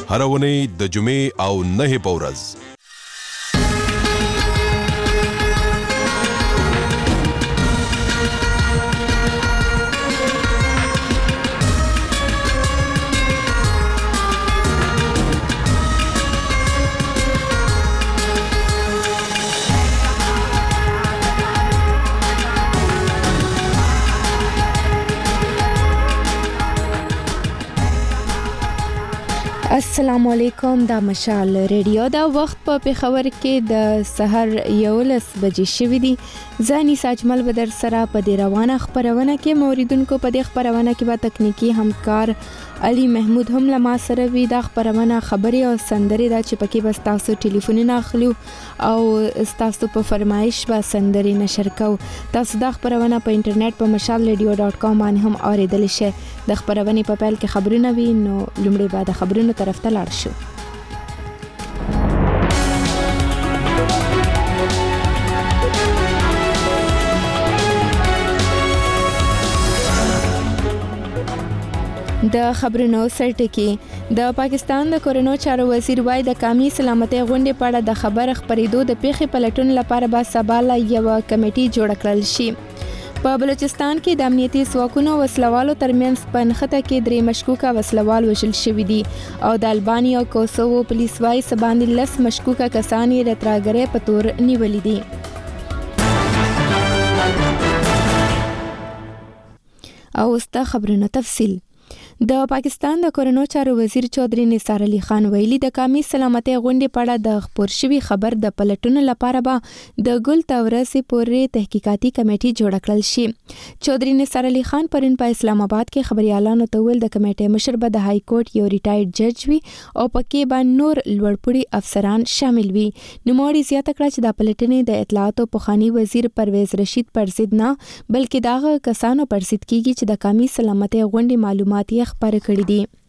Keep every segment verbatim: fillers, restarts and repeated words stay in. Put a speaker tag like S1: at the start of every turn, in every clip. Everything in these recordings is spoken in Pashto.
S1: هر اونۍ د جمعې او نه په ورځ.
S2: السلام علیکم. دا مشال ریډیو دا وخت په پیښور کې د سحر یولس بجې شوې دي. زانی ساجمل بدر سره په دې روانه خبرونه کې موریدونکو په دې خبرونه کې به تکنیکی همکار علي محمود هم لما سره وی. دا خبرونه خبري او سندري دا چې پکې بس تاسو ټلیفونونه اخلو او تاسو په فرمایش به سندري نشر کو. تاسو دا خبرونه په انټرنیټ په مشال ریډیو ډاټ کام باندې هم اوریدل شئ. د خبرونه په پیل کې خبرونه وی نو لومړی بعد خبرونه طرف ته لاړ شو. د خبرونو سرټکی د پاکستان د کورونو چارو وزیر وای د قومي سلامتۍ غونډې په اړه د خبر خبرېدو د پیښې پلټون لپاره به سبا لا یو کمیټي جوړ کړل شي. په بلوچستان کې د امنیتي ځواکونو وسلوالو ترمنځ په نښته کې درې مشکوکه وسلوال وژل شوي دي او د البانیا او کوسوو پولیس وایي سباندې لس مشکوکه کسان یې د ترهګرۍ په تور نیولي دي. او اوس د خبرونو تفصیل. د پاکستان د کورونو چارو وزیر چودھری نثار علي خان ویلي د قومي سلامتۍ غونډې په اړه د خبر شوي خبر د پلټون لپاره به د ګل تورسې پورې تحقیقاتي کمیټي جوړ کړل شي. چودھری نثار علي خان پرون په اسلام آباد کې خبريالانو ته ویل د کمیټې مشر به د های کورټ یو ریټایرډ جج وي او پکې به نور لوړپوړي افسران شامل وي. نوموړي زیاته کړه چې د پلټنې د اطلاعاتو پخوانی وزیر پرویز رشید پر ضد نه بلکې دغه کسانو پر ضد کیږي چې د قومي سلامتۍ غونډې معلومات یې خبر کړي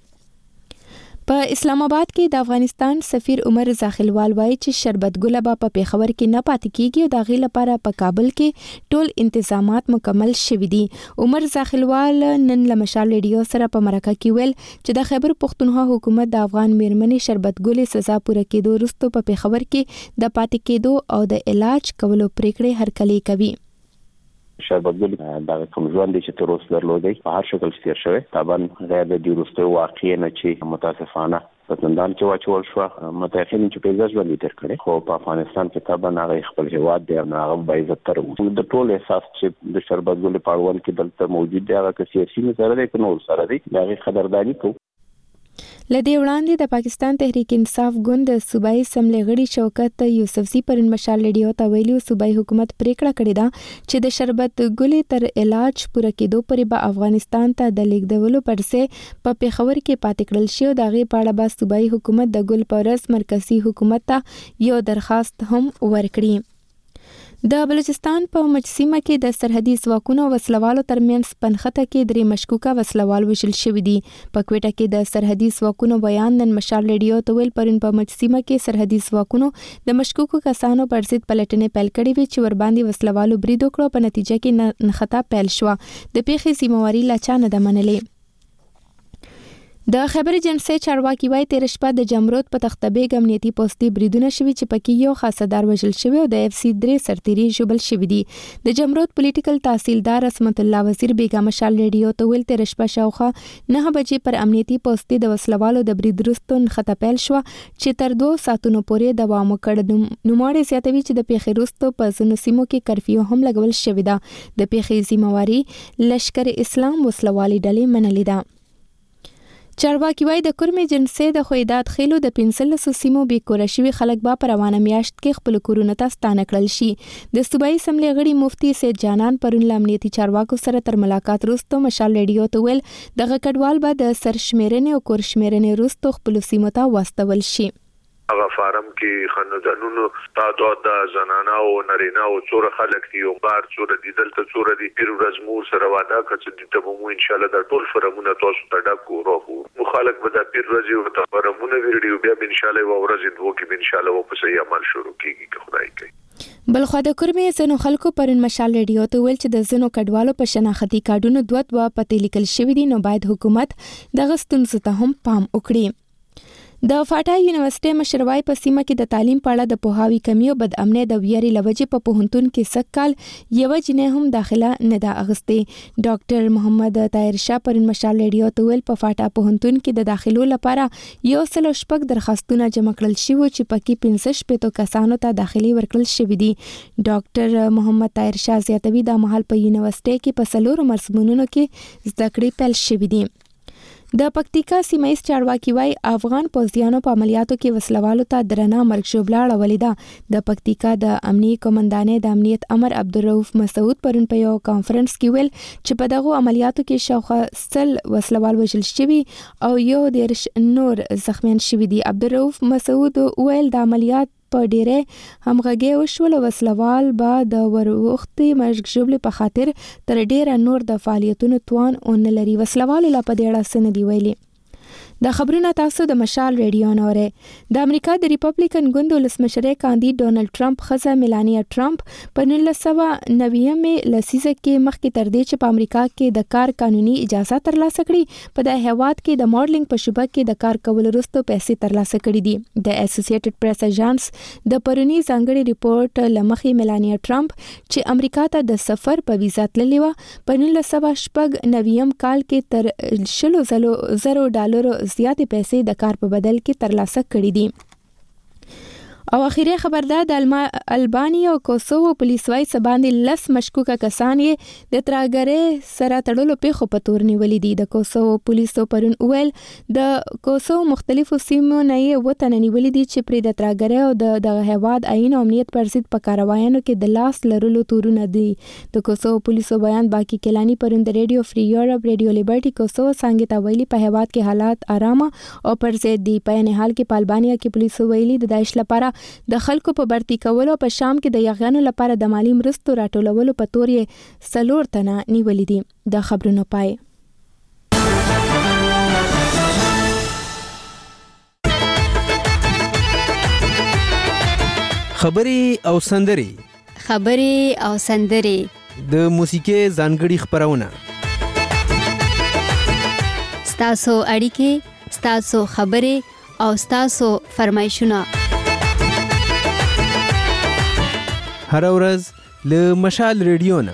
S2: دي. په اسلام آباد کې د افغانستان سفیر عمر زاخلوال وایي چې شربت ګله به په پیښور کې نه پاتې کیږي او د هغې لپاره په کابل کې ټول انتظامات مکمل شوي دي. عمر زاخلوال نن له مشال ریډیو سره په مرکه کې ویل چې د خیبر پښتونخوا حکومت د افغان میرمنې شربت ګلې سزا پوره کېدو وروسته په پیښور کې د پاتې کېدو او د علاج کولو پریکړې هرکلی کوي.
S3: شربت ګل دا کوم ژوند چې تر اوسه درلودي په هر شکل ستیر شوی طبعا غیر د دې وروسته واقع نه چې متاسفانه په زندان کې واچول شو متأخرین چې په ځای ژوند تیر کړي خو په افغانستان کې طبعا هغه خپل هیواد دی او هغه به عزت تر د ټول احساس چې د شربت ګل په اړوند کې دلته موجود دی هغه سیاسي نظر دی که نور سره دی هغه قدردانی کوو.
S2: لدې وړاندې د پاکستان تحریک انصاف ګوند د صوبایي اسمبلی غړي شوکت یوسفزي پرون مشال ریډیو ته ویلي صوبایي حکومت پریکړه کړې ده چې د شربت ګلې تر علاج پوره کېدو پورې به افغانستان ته د لیږدولو پرسې په پیښور کې پاتې کړل شي او د هغې په اړه به صوبایي حکومت د ګل په ورځ مرکزي حکومت ته یو درخواست هم ورکړي. د بلوچستان په مجسمه کې د سرحدي ځواکونو وسلوالو ترمنځ په نښته کې درې مشکوکه وسلوال وژل شوي دي. په کوټه کې د سرحدي ځواکونو بیان نن مشال ریډیو ته ویل پرون په مجسمه کې سرحدي ځواکونو د مشکوکو کسانو پر ضد پلټنې پیل کړې وې چې ورباندې وسلوالو برید وکړو. په نتیجه کې نښته پیل شوه. د پیښې ذمہواري لا چا نه ده منلې. د خیبر ایجنسی چارواکي وایي تیر شپه د جمرود په تختبیګ امنیتي پوستي بریدونه شوي چې پکې یو خاصدار وژل شوی او د اف سی درې سرتیري ژوبل شوي دي. د جمرود پولیټیکل تحصیلدار اسمت الله وزیر بیګا مشال ریډیو ته ویل تیر شپه شاوخوا نه بجې پر امنیتي پوستي د وسلوالو د برید وروسته نښته پیل شوه چې تر دوه ساعتونو پورې دوام وکړ. نوموړی زیاتوي چې د پیښې وروسته په ځینو سیمو کې کرفیو هم لګول شوې ده. د پیښې ذمہواري لشکر اسلام وسلوالي ډلې منلې ده. چارواکي وایي د کورم ایجنسی د خویدات خېلو د پنځلسو سیمو بې کوره شوي خلک به په روانه میاشت کې خپل کورونو ته ستانه کړل شي. د صوبایي اسمبلی غړي مفتي سید جانان پرون له امنیتي چارواکو سره تر ملاقات وروسته مشال ریډیو ته ویل دغه کډوال به د سرشمیرنې او کورشمیرنې وروسته خپلو سیمو ته واستول شي.
S4: هغه فارم کې خاندانونو تعداد د زنانه او نارینه او څوره خلک دي او بار څوره دي دلته څوره دي پیر ورځ مو سره واده کړي چې ته مو ان شاء الله د ټول فرمونه تاسو ته ډاکو راو مخالک به د پیر ورځ او ته فرمونه ویډیو بیا ان شاء الله ورځ دوه کې ان شاء الله په صحیح عمل شروع کیږي که خدای کوي.
S2: بلخوا د کورمې زنو خلکو پرون مشال ریډیو ته ویل چې د زنو کډوالو په شناختی کارډونو دوه دوه پته لیکل شوی دي نو باید حکومت دغه ستونزو ته هم پام وکړي. د فاټا یونیورسيټي مشروای په سیمه کې د تعلیم په اړه د پوهاوي کمی او بد امنۍ د ویری لوجې په پوهنتون کې سکهال یو جنې هم داخله نه ده اغستې. ډاکټر محمد طاهر شاه پرون مشال ریډیو ته ویل په فاټا پوهنتون کې د داخلو لپاره یو سل شپږ درخواستونه جمع کړل شوي چې پکې پنځه شپږ کسانو ته داخلي ورکړل شوې دي. ډاکټر محمد طاهر شاه زیاتوي د مهال په یونیورسيټي کې په څلورو مرزمونونو کې زده کړې پیل شوې دي. د پکتیکا سیمایي چارواکي وايي افغان پوځیانو په عملیاتو کې وسلوالو ته درنه مرګ ژوبله اړولې ده. د پکتیکا د امنیي قومندانې د امنیت امر عبدالرؤف مسعود پرون په یو کانفرنس کې ویل چې په دغه عملیاتو کې شاوخوا سل وسلوال وژل شوي او یو دېرش نور زخمیان شوي دي. عبدالرؤف مسعود ویل د عملیات په ډېرې همغږي وشول وسلوال به د وروختي مرګ ژوبلې په خاطر تر ډېره نور د فعالیتونو توان ونه لري. وسلوالو لا په دې اړه څه نه دي ویلي. د خبرونه تاسو د مشال ریډیو نه اورئ. د امریکا د ریپبلیکن ګوند ولسمشره کاندید ډونالد ټرمپ خزه میلانیا ټرمپ په نولس سوه نوېمې لسیزه کې مخکې تر دې چې په امریکا کې د کار قانوني اجازه ترلاسه کړي په د هیواد کې د ماډلینګ په شوبه کې د کار کولو وروسته پیسې ترلاسه کړي دي. د اسوسییټډ پریس اژانس د پرونی ځانګړي ریپورت لمخې میلانیا ټرمپ چې امریکا ته د سفر په ویزا تللې و په نولس سوه شپږ نوېم کال کې تر شلو زرو ډالرو زیاتې پیسې د کار په بدل کې ترلاسه کړې دي. او اخیری خبر ده د البانیا او کوسوو پولیس وايي سباندې لس مشکوکه کسان یې د ترهګرۍ سره تړلو پیښو په تور نیولې دي. د کوسوو پولیسو پرون ویل د کوسوو مختلفو سیمو نه یې وطن نیولې دي چې پرې د ترهګرۍ او د دغه هیواد عین او امنیت پر ضد په کاروایانو کې د لاس لرلو تورونه دي. د کوسوو پولیسو بیان باقی کلانی پرون د ریډیو فری یورپ ریډیو لیبرټي کوسوو څنګه تا ویلي په هیواد کې حالات آرامه او پر ضد دي. په نه حال کې په البانیا کې پولیسو ویلي د داعش لپاره د خلکو په برتی کولو په شام کې د یغیانو لپاره د مالی مرستو راټولولو په تور یې څلور تنه نیولې دي. د خبرونو پای.
S5: خبري او سندري
S6: خبري او سندري
S5: د موسیقي ځانګړي خبرونه
S6: ستاسو اړیکې ستاسو خبري او ستاسو فرمایشونه
S5: هر ورځ له مشال ریډیو نه.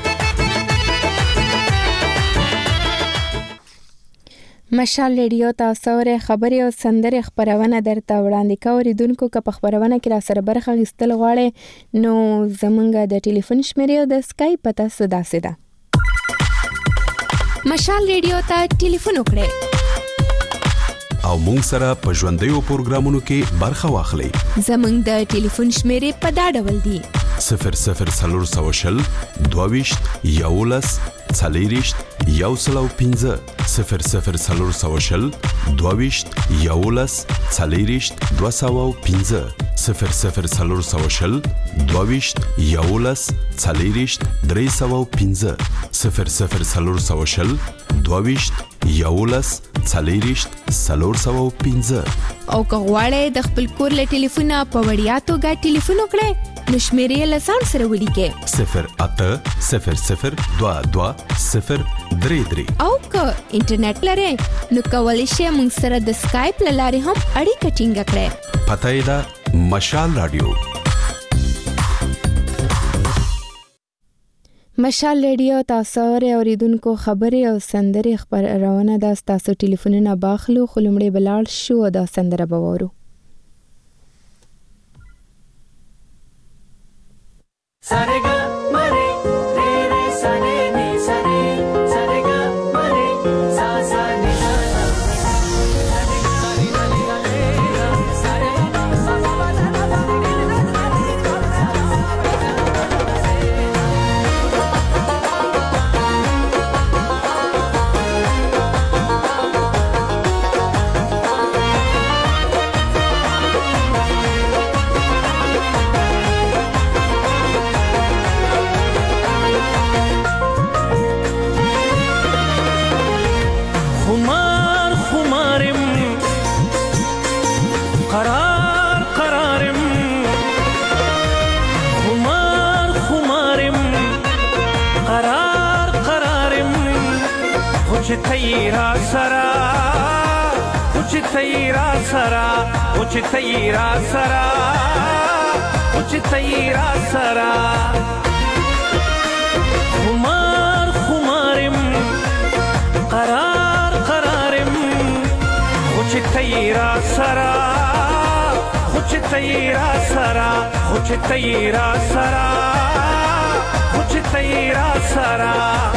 S2: مشال ریډیو تاسو ور خبري او سندري خبرونه درته وړاندې کوریدونکو که په خبرونه کې را سره برخه غستل غواړي نو زمونږ د ټلیفون شمیرې او د اسکایپ پته صدا سده. مشال ریډیو ته ټلیفون وکړئ
S1: او مونږ سره په ژوندیو پروګرامونو کې برخه واخلئ.
S2: زمونږ د ټلیفون شمیرې په دا ډول دي:
S1: صفر صفر څلور سوه شل دوه ویشت یولس څلېرویشت یو سل او پنځه صفر صفر څلور سوه شل دوه ویشت یولس څلېرویشت دوه سوه او پنځه صفر صفر څلور سوه شل دوه ویشت یولس څلېرویشت درې سوه او پنځه صفر صفر څلور سوه شل دوه ویشت یولس څلېرویشت څلور سوه او پنځه.
S2: او که غواړئ د خپل کور له ټلیفونه په وړیا توګه ټلیفون وکړئ نو شمیرې له ځان سره ولیکئ:
S1: صفر اته صفر صفر دوه دوه صفر درې درې.
S2: او که انټرنیټ لرئ نو کولی شئ موږ سره د اسکایپ له لارې هم اړیکه ټینګه کړئ.
S1: پته یې ده مشال رادیو.
S2: مشال ریډیو تاسو اوریدونکو خبري او سندري خبرونه د تاسو ټلیفونونه باخلو خو لمړی بلال شو د سندره بوورو.
S7: Sarega mare re re sare ni sare sarega mare sa sa ni sa sarega sare ni sare sarega sa sa la la la
S8: چې را سرا او چې را سرا او چې را سرا خمار خمارم قرار قرارم او چې را سرا او چې را سرا او چې را سرا او چې را سرا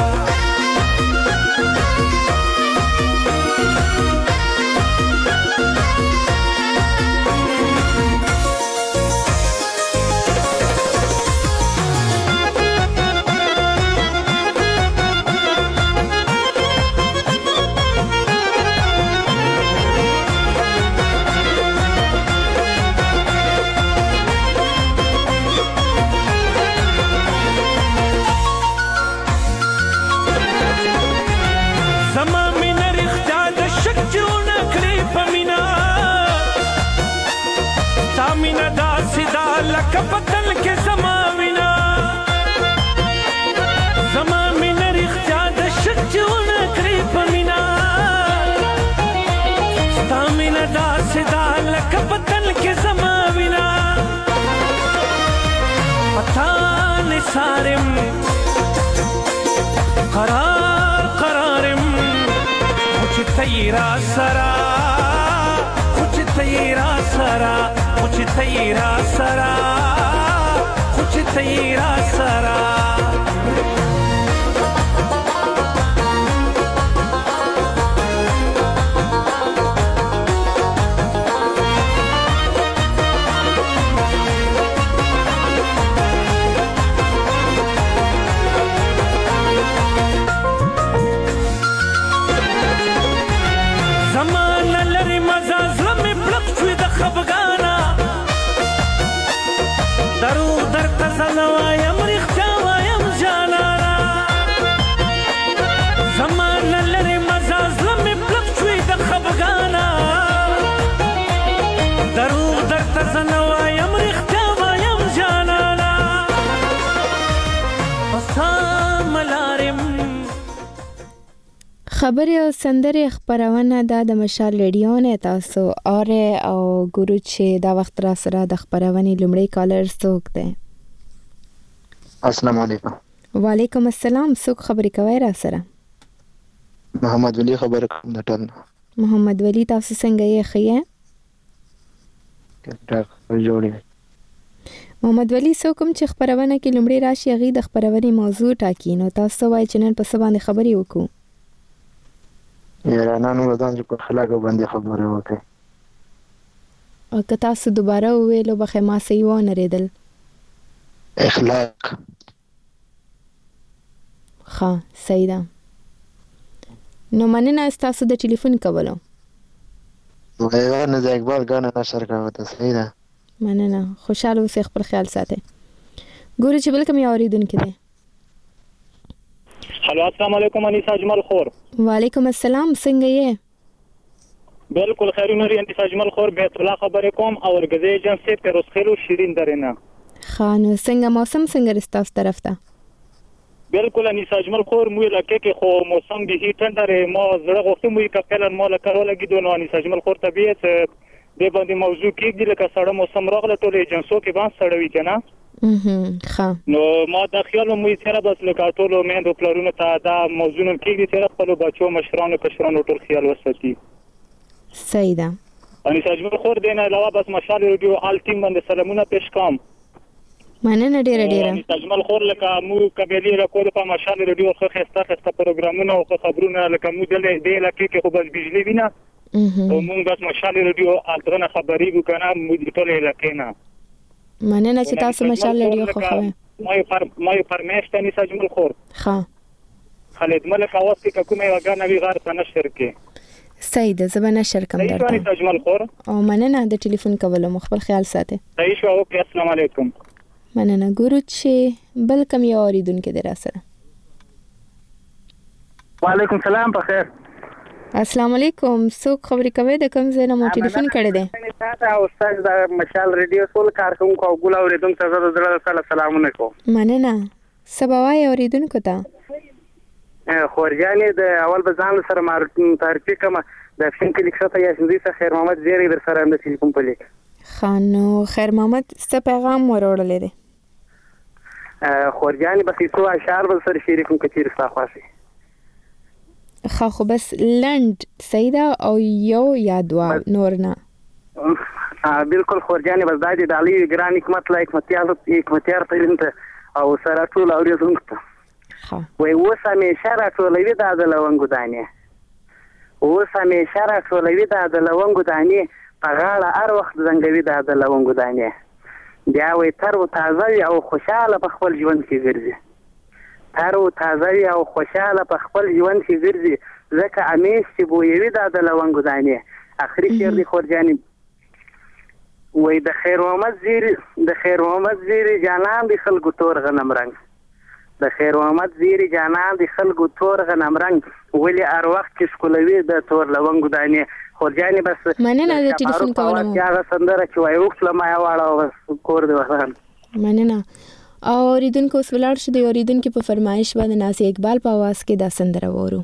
S8: لکه پتل کې زما وینا زما مینه رښتیا د شچونه کړې په مینا ستا مینه داسې ده لکه پتل کې زما وینا پتا نثارم قرار قرارم خو چې ته را سره خو چې ته را سره خو چې ته را سره خو چې ته را سره زمانه لري مزه زړه مې پړق شوی د خفګانه دروغ درته زه نه وایم رښتیا وایم جانانه زمانه لري مزه زړه مې پړق شوی د خفګانه دروغ درته زه نه وایم رښتیا وایم جانانه په سمه لارم
S2: خبرې او سندرې خپرونه دا د مشال ریډیو نه تاسو اوره او ګورو چې دا وخت را سره د خپرونې لومړی کالر څوک دی.
S9: السلام علیکم.
S2: وعلیکم السلام. څوک خبرې کوي را سره؟
S9: محمد ولی خبر کوم د ټول.
S2: محمد ولی تاسو څنګه یې خیه؟
S9: ټاک جوړی.
S2: محمد ولی څوک کوم چې خپرونه کې لومړی راشي غي د خپرونې موضوع ټاکي نو تاسو وایي چې نن په څه باندې خبرې وکړو.
S9: ایرانانو ودان چې په خلاق باندې خبره وکړي
S2: او که تاسو دوباره وویلو به ما صحیح و نه ریدل
S9: اخلاق
S2: ښه صحیح ده نو مننه تاسو د ټلیفون کولو
S9: وایي نه د اقبال غاڼه نشر کاوه ته صحیح ده
S2: مننه خوشاله اوسئ خپل خیال ساتئ ګورو چې بل کوم یو اوریدونکی دی.
S10: هلو السلام علیکم انیسا اجمل خور.
S2: وعلیکم السلام څنګه یې؟
S10: بالکل خیرونه لري انیسا اجمل خور بیت الله خبرې کوم او ورګزې ایجنسی پیروز خیلو شیرین درنه.
S2: خانو څنګه موسم څنګه رستاف طرف ته؟
S10: بالکل انیسا اجمل خور مو لکه کې خو موسم به هیټن درې ما زړه غوښتم وي کپل مو لکه ولګي دون انیسا اجمل خور طبيعت د باندې موضوع کېږي لکه سړه موسم راغله ټول ایجنسو کې باندې سړوي کنه.
S2: ها
S10: نو ما د خیال مو یې سره بس لکه ټول مېندو پلارونو ته دا موضوع نن کېږي چې خپل بچو مشرانو کشرانو ټول خیال وساتي.
S2: صحیح ده.
S10: انیسا اجمل خور دین علاوه بس مشال ریډیو آل ټیم باندې سلامونه پېښ کوم.
S2: مننه ډیره ډیره.
S10: انیسا اجمل خور لکه مو قبلی راکول په مشال ریډیو خو خسته خسته پروګرامونه او خبرونه لکه مو دلته دی لکه کې خو بس بجلی وینا او مونږ بس مشال ریډیو الټرنه خبري وکړه مو د ټول علاقې نه.
S2: مننه چې تاسو مشال ریډیو خو خوښه.
S10: ما یې پر ما یې پرمیشت انیسا اجمل خور.
S2: ها
S10: خالد ملک اواز کې کومه وګانه وی غار ته نشر کې.
S2: صحیح ده زبر نشر کم درته.
S10: انیسا اجمل خور.
S2: او مننه د ټلیفون کولو مخبل خیال ساتئ.
S10: صحیح شو اوکې السلام علیکم.
S2: مننه ګورو چې بل کوم یو اوریدونکو دی را سره.
S10: وعلیکم السلام په خیر.
S2: السلام علیکم څوک خبرې کوي د کوم ځای نه مو ټلیفون کړی دی؟
S10: تاسو استاد د مشال ریډیو ټول کارکونکو او ګول اوریدونکو ته زړه سره سلامونه کوم.
S2: مننه سباوای اوریدونکو ته
S10: خورجانې د اول بزان سره معرفي کوم
S11: د افشین کلی ښه یا سندي څخه خیر محمد زیری در سره د ټلیفون په لیک
S2: خانو خیر محمد څه پیغام وروړلې ده
S11: خورجانې بس څو اشعار بل سره شریک کوم کچیر ستا خواسي
S2: خو خو بس لند سیدا او یو یا دوا نور نه
S11: بالکل خورجانې بس دا دي د علي ګران حکمت لا حکمتیار حکمتیار ته او سره ټول اورېدونکو ته وای اوس همیشه راټولوي دا د لونګو دانې اوس همیشه راټولوي دا د لونګو دانې په غاړه هر وخت زنګوي دا د لونګو دانې بیا وای تر و تازه وي او خوشحاله په خپل ژوند کې ګرځي تر و تازه وي او خوشحاله په خپل ژوند کې ګرځي ځکه امیش چې بویوي دا د لونګو دانې اخري شعر دی خورجانې وای د خیر محمد زیری د خیر محمد زیری جانان دی خلکو تور غنم رنگ د خیر محمد زیری جانان دی خلکو تور غنم رنگ ولی هر وخت چې ښکلوي د تور لونګو دانې خورجانې بس
S2: مننه د ټلیفون کولم
S11: هغه سندره چې وای وکړه ما واړه کور دی وهان
S2: مننه او اوریدونکو اوس ولاړ شو د اوریدونکو په فرمایش باندې ناصر اقبال په आवाज کې دا سندره وورو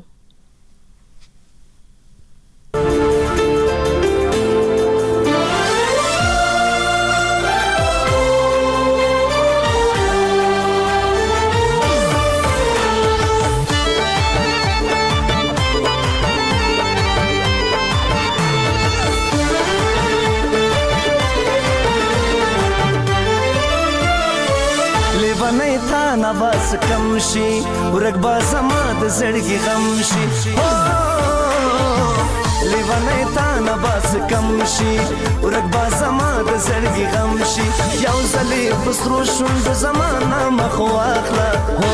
S12: نه بس کم شي ورک با زما د زړګي غم شي لیوانه تا نه بس کم شي ورک با زما د زړګي غم شي یو ځلې بسرو شوند زمانه مخ واخله هو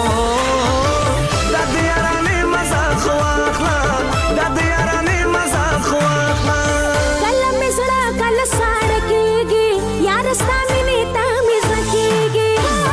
S12: د دې یارانه مزه خو واخله د دې یارانه مزه خو واخله
S13: کله مزړه کله ساړ کېږي یار ستا مینې ته مزه کېږي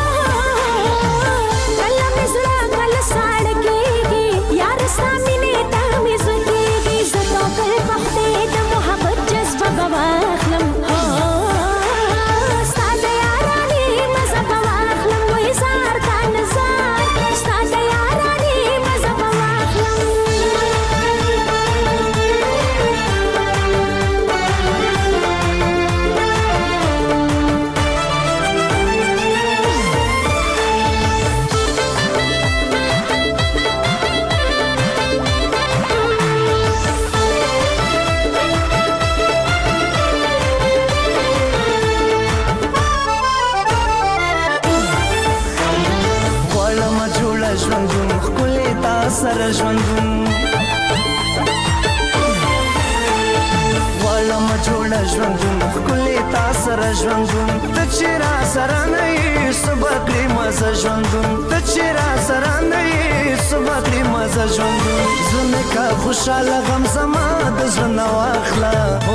S12: سره ژوندون والا ما جوړه ژوندون ښکلې تا سره ژوندون ته چې را سره نه یې صبح کړې مزه ژوندون ته چې را سره نه یې صبح کړې مزه ژوندون زړه مې کا خوشحاله غم زما د زړه نه واخله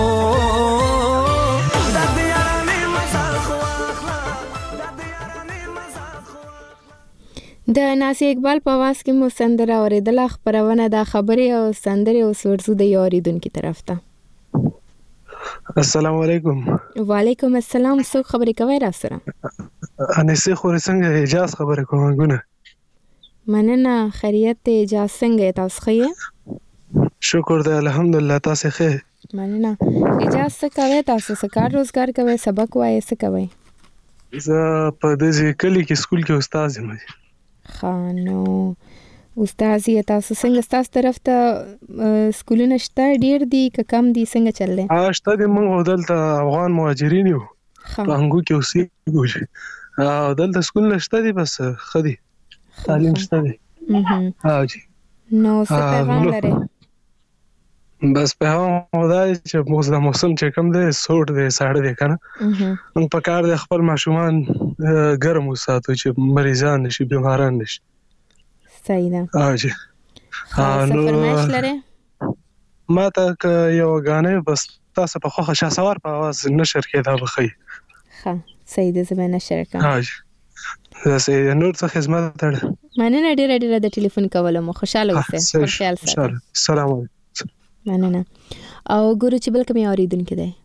S2: د ناصر اقبال په आवाज کې مو سندره اوریدله خبرونه د خبرې او سندرې او سورزو د یاریدونکو طرف ته
S14: السلام علیکم
S2: وعلیکم السلام څوک خبرې کوي را سره
S14: انسه خوري څنګه اجازه خبره کوم غونه
S2: مننه خیریت اجازه څنګه تاسو ښه
S14: شکر دی الحمدلله تاسو ښه
S2: مننه اجازه کوي تاسو څه کار روزګار کوي سبق وایي څه کوي
S14: زه په دې کلی کې سکول کې استاد یم
S2: خانو استاد یې تاسو څنګه تاسو طرف ته سکولونه شته ډیر دي که کم دي څنګه چل دی
S14: ها شته دي موږ دلته افغان مهاجرین یو څنګه کې اوسېږو او دلته سکولونه شته دي بس خدي تعلیم شته دي ها جی
S2: نو څه پیغام لري
S14: بس پیغام ودای چې موږ د موسم چې کم دی سوړ دی ساړه دی کنه موږ په کار د خپل ماشومان ګرم وساتو چې مریضان نشي بیماران نشي
S2: صحیح ده
S14: ها جی
S2: نو فرمایش لري
S14: ما ته یو غانه بس تاسو په خوخه شاسوار په आवाज نشر کې دا بخي
S2: ها صحیح ده زما نشر کا
S14: ها جی زه نور څه خدمت تړ
S2: مننه ډیر ډیر د ټلیفون کولم خوشاله اوسه خیال سره
S14: السلام علیکم
S2: مننه او ګورو چې بل کوم اوریدونکو دی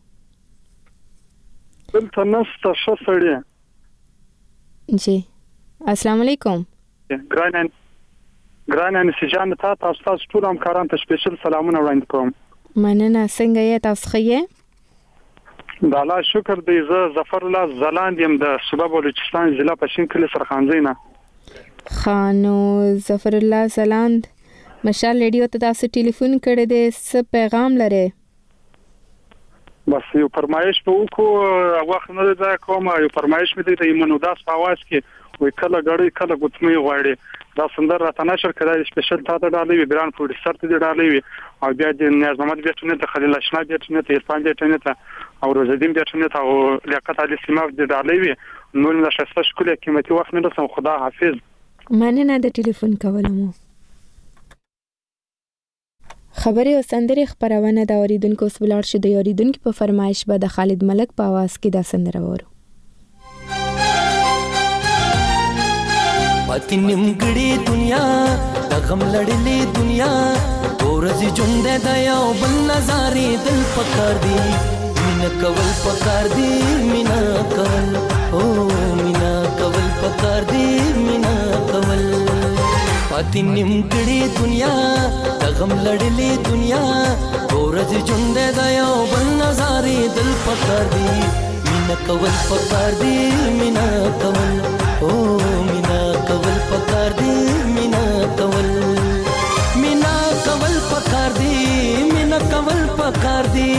S10: بل تنسته شسړی
S2: جی السلام علیکم
S10: ګرانن ګرانن سجان ته تاسو تاسو ټول همکاران ته سپیشل سلامونه وړاندې کوم
S2: مننه. څنګه یې تاسو ښه یې؟
S10: د الله شکر دی. زه ظفر الله زلاند یم د صوبه بلوچستان ضلع پښین کلی سرخانځي نه.
S2: خانو ظفر الله زلاند مشال ریډیو ته تاسو ټلیفون کړی دی، څه پیغام لري؟
S10: بس یو فرمایش په وکړو، وخت نه دی کوم. یو فرمایش مې دی د ایمن وداس په आवाज کې وای کله غړي کله ګوتمي غواړي. دا سندر راته نشر کړای سپیشل تا ته ډالې وی ګران پروډوسر ته ډالې وی او بیا د نیاز محمد بیٹونه ته خلیل اشنا بیٹونه ته عرفان بیٹونه ته او روزدین بیٹونه ته او لیاقت علي سیماو د ډالې وی. نور نه شسته شکل قیمتي وخت نه رسم. خدا حافظ.
S2: مننه د ټلیفون کولمو. خبري او سندري خبرونه د اوریدونکو سبلار شو د اوریدونکو په فرمایش به د خالد ملک په आवाज کې دا سندره وورو.
S12: پاتې نیمګړې دنیا د غم لړلې دنیا ورځ ژوند د یو بل نظارې دل پکار دی مینا کول پکار دی مینا کول او مینا کول پکار دی مینا کول پاتې نیمګړې دنیا د غم لړلې دنیا ورځ ژوند د یو بل نظارې دل پکار دی مینا کول پکار دی مینا کول او مینا کول پکار دی مینا کول مینا کول پکار دی مینا کول پکار دی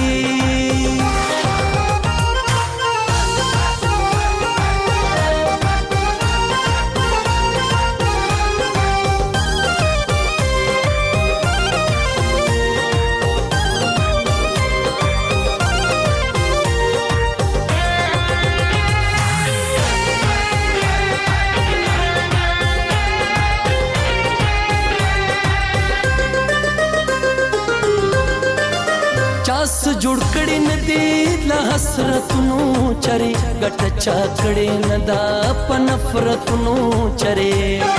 S12: جوړ کړي ندی له حسرتونو چره ګټ چا کړي ندا په نفرتونو چره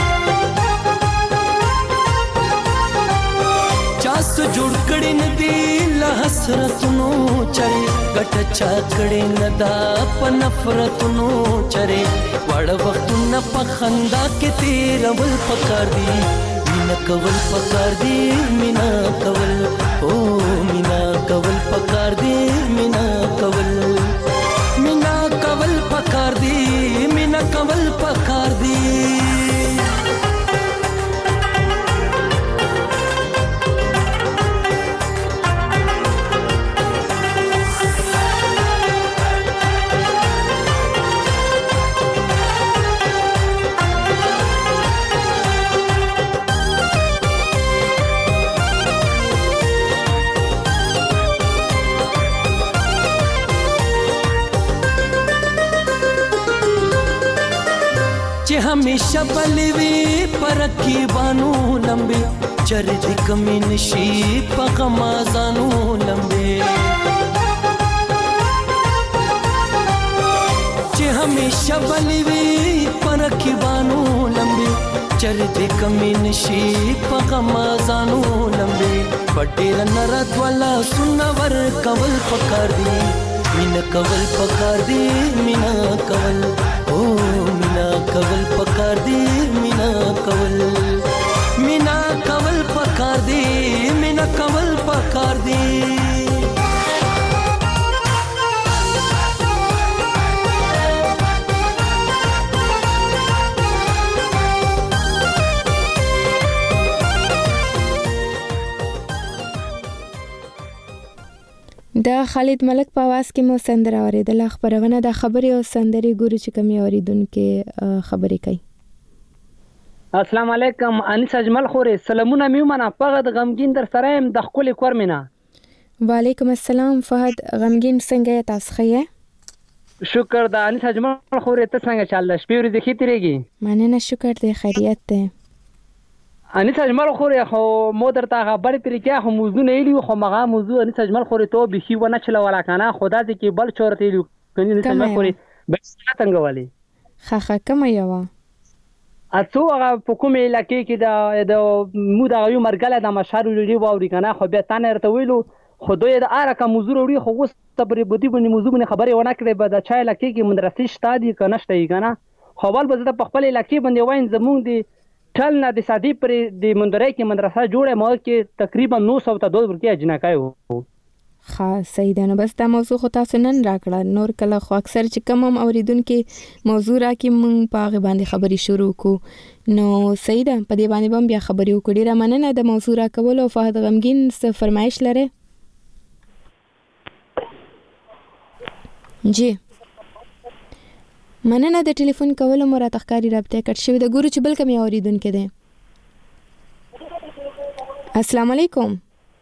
S12: چاس جوړ کړي ندی له حسرتونو چره ګټ چا کړي ندا په نفرتونو چره وړ وختونه په خندا کې تیرول پکار دی مینا کول پکار دی مینا کول او مینا کول پکار دی مینا کول مینا کول پکار دی مینا کول پکار دی हमेशा बलवी परखी बानू लंबे चरज कमी नशी पगमाजानू लंबे जे हमेशा बलवी परखी बानू लंबे चरज कमी नशी पगमाजानू लंबे पटेल नरत वाला सुनवर कवल पकार दी मीना कवल पकार दी मीना कवल ओ मीना कवल पकार दी मीना कवल मीना कवल पकार दी मीना कवल पकार दी
S2: د خالد ملک په आवाज کې مو سندره اوریدله. خبرونه د خبري او سندري ګورو چې کوم اوریدونکو خبرې کوي.
S15: السلام علیکم انیس اجمل خوري سلامونه میومنه فقط غمگین در سره ام د خپل کور مینا.
S2: وعلیکم السلام فهد غمگین څنګه تاسو ښه؟
S15: شکر د انیس اجمل خوري ته څنګه چل شپې ورځې خې تیریږي؟
S2: مننه شکر دې خیریت ده.
S15: انیس اجمل خوري خو مو درته خبرې پرې کې خو موضوع نه ویلی خو مغه موضوع انیس اجمل خوري ته به شي ونه چلا ولا کنه خدا دې کې بل چورته ویلی کني انیس اجمل خوري بس څنګه والی
S2: خخه کوم یو
S15: اته هغه په کومه علاقې کې د مو د یو مرګله د مشهور لري واوري کنه خو به تانه ورته ویلو خو دوی د ارکه موضوع وروړي خو وس تبرې بودی باندې موضوع باندې خبرې ونه کړې به د چا علاقې کې مدرسې شته دي کنه شته کنه خو بل به د خپل علاقې باندې واین زمونږ دي ټل نه د سادی پر د مندرای کې مدرسه جوړه مو کې تقریبا نو سو ته دوه ورکی اجنکای وو.
S2: ها صحیح ده. نو بس دا موضوع خو تاسو نن راکړه، نور کله خو اکثر چې کوم هم اوریدونکو موضوع راکې مونږ په هغه باندې خبري شروع کو. نو صحیح ده، په دې باندې هم بیا خبري وکړي. را مننه د موضوع راکول او فهد غمگین څه فرمایش لري؟ جی مننه د ټلیفون کولو مو راته ښکاري رابطه کټ شوې ده. ګورو چې بل کوم اوریدونکو دی. السلام علیکم.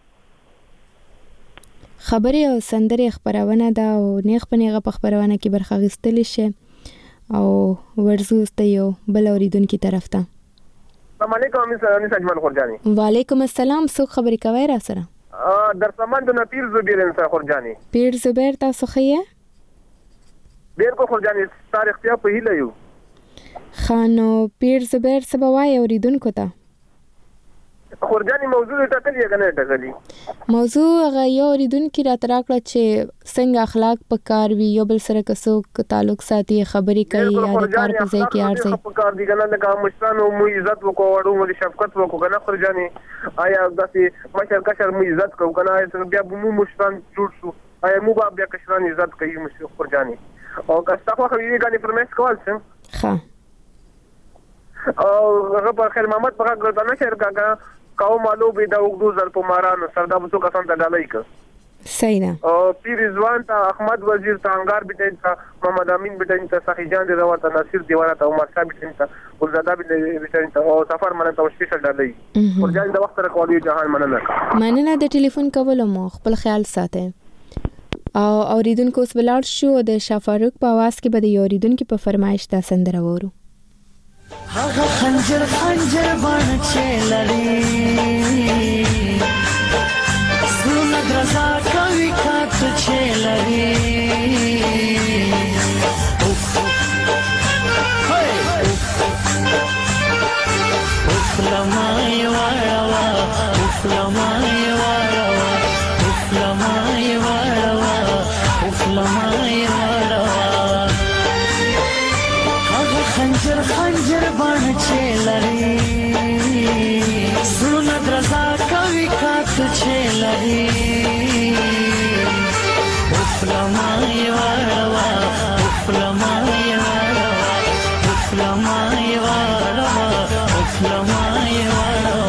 S2: خبرې او سندرې خبرونه ده او نیغ په نیغه په خبرونه کې برخه اخیستلی شي او ورځو ست یو بل اوریدونکو طرف ته.
S16: السلام علیکم مس اجمل خورجانی.
S2: وعلیکم السلام. څوک خبرې کوي را سره؟
S16: در سامان د پیر زبیر انصر خورجانی.
S2: پیر زبیر تاسو خیه؟
S16: ډیر کو خورجانی تاریخ ته په هیله یو.
S2: خانو پیر زبیر سبا وای اوریدونکو ته.
S16: خورجانی موضوع ته کلی کنه ټکلی.
S2: موضوع هغه یو اوریدونکو را تراکړه چې څنګه اخلاق په کار وی، یو بل سره کسو تعلق ساتي، خبرې کوي یا د کار په ځای کې ارزي
S16: په کار دی کنه لکه مشرانو مو عزت وکړو، وړو مو شفقت وکړو کنه خورجانی. آیا داسې مشر کشر مو عزت کوو کنه، بیا مو مشران جوړ شو، آیا مو بیا کشران عزت کوي مشر خورجانی. او که تاسو خو یې غانې فرمایش کول څه
S2: ښه
S16: او هغه په خیر محمد په هغه ځنه شهر کا کاو مالو به دا وګړو زل په مارانو سردا بوڅو کسان ته ډالای ک.
S2: صحیح ده.
S16: او پیر رضوان ته احمد وزیر ته انګار بیٹین ته محمد امین بیٹین ته سخی جان دی راوته ناصر دیوانه ته عمر صاحب بیٹین ته ولزاده بیٹین ته او سفر منه ته سپیشل ډالای. ورجان د وخت رکوالي جهان مننه
S2: مننه د ټلیفون کولو مو خپل خیال ساتئ. او اوریدونکو اوس بلاړ شو د شافاروق په आवाज کې به د اوریدونکو په فرمایش دا سندره وورو.
S12: هغه خنجر خنجر باندې چلري زونه درزا کوي کات چلري اوف هاي اوف لمای وړوا اوف لمای وړوا اوف لمای وړوا اوف لمای وړوا هغه خنجر خنجر باندې چلري زونه درزا کوي کات چلري اوف لمای وړوا اوف لمای وړوا اوف لمای وړوا اوف لمای وړوا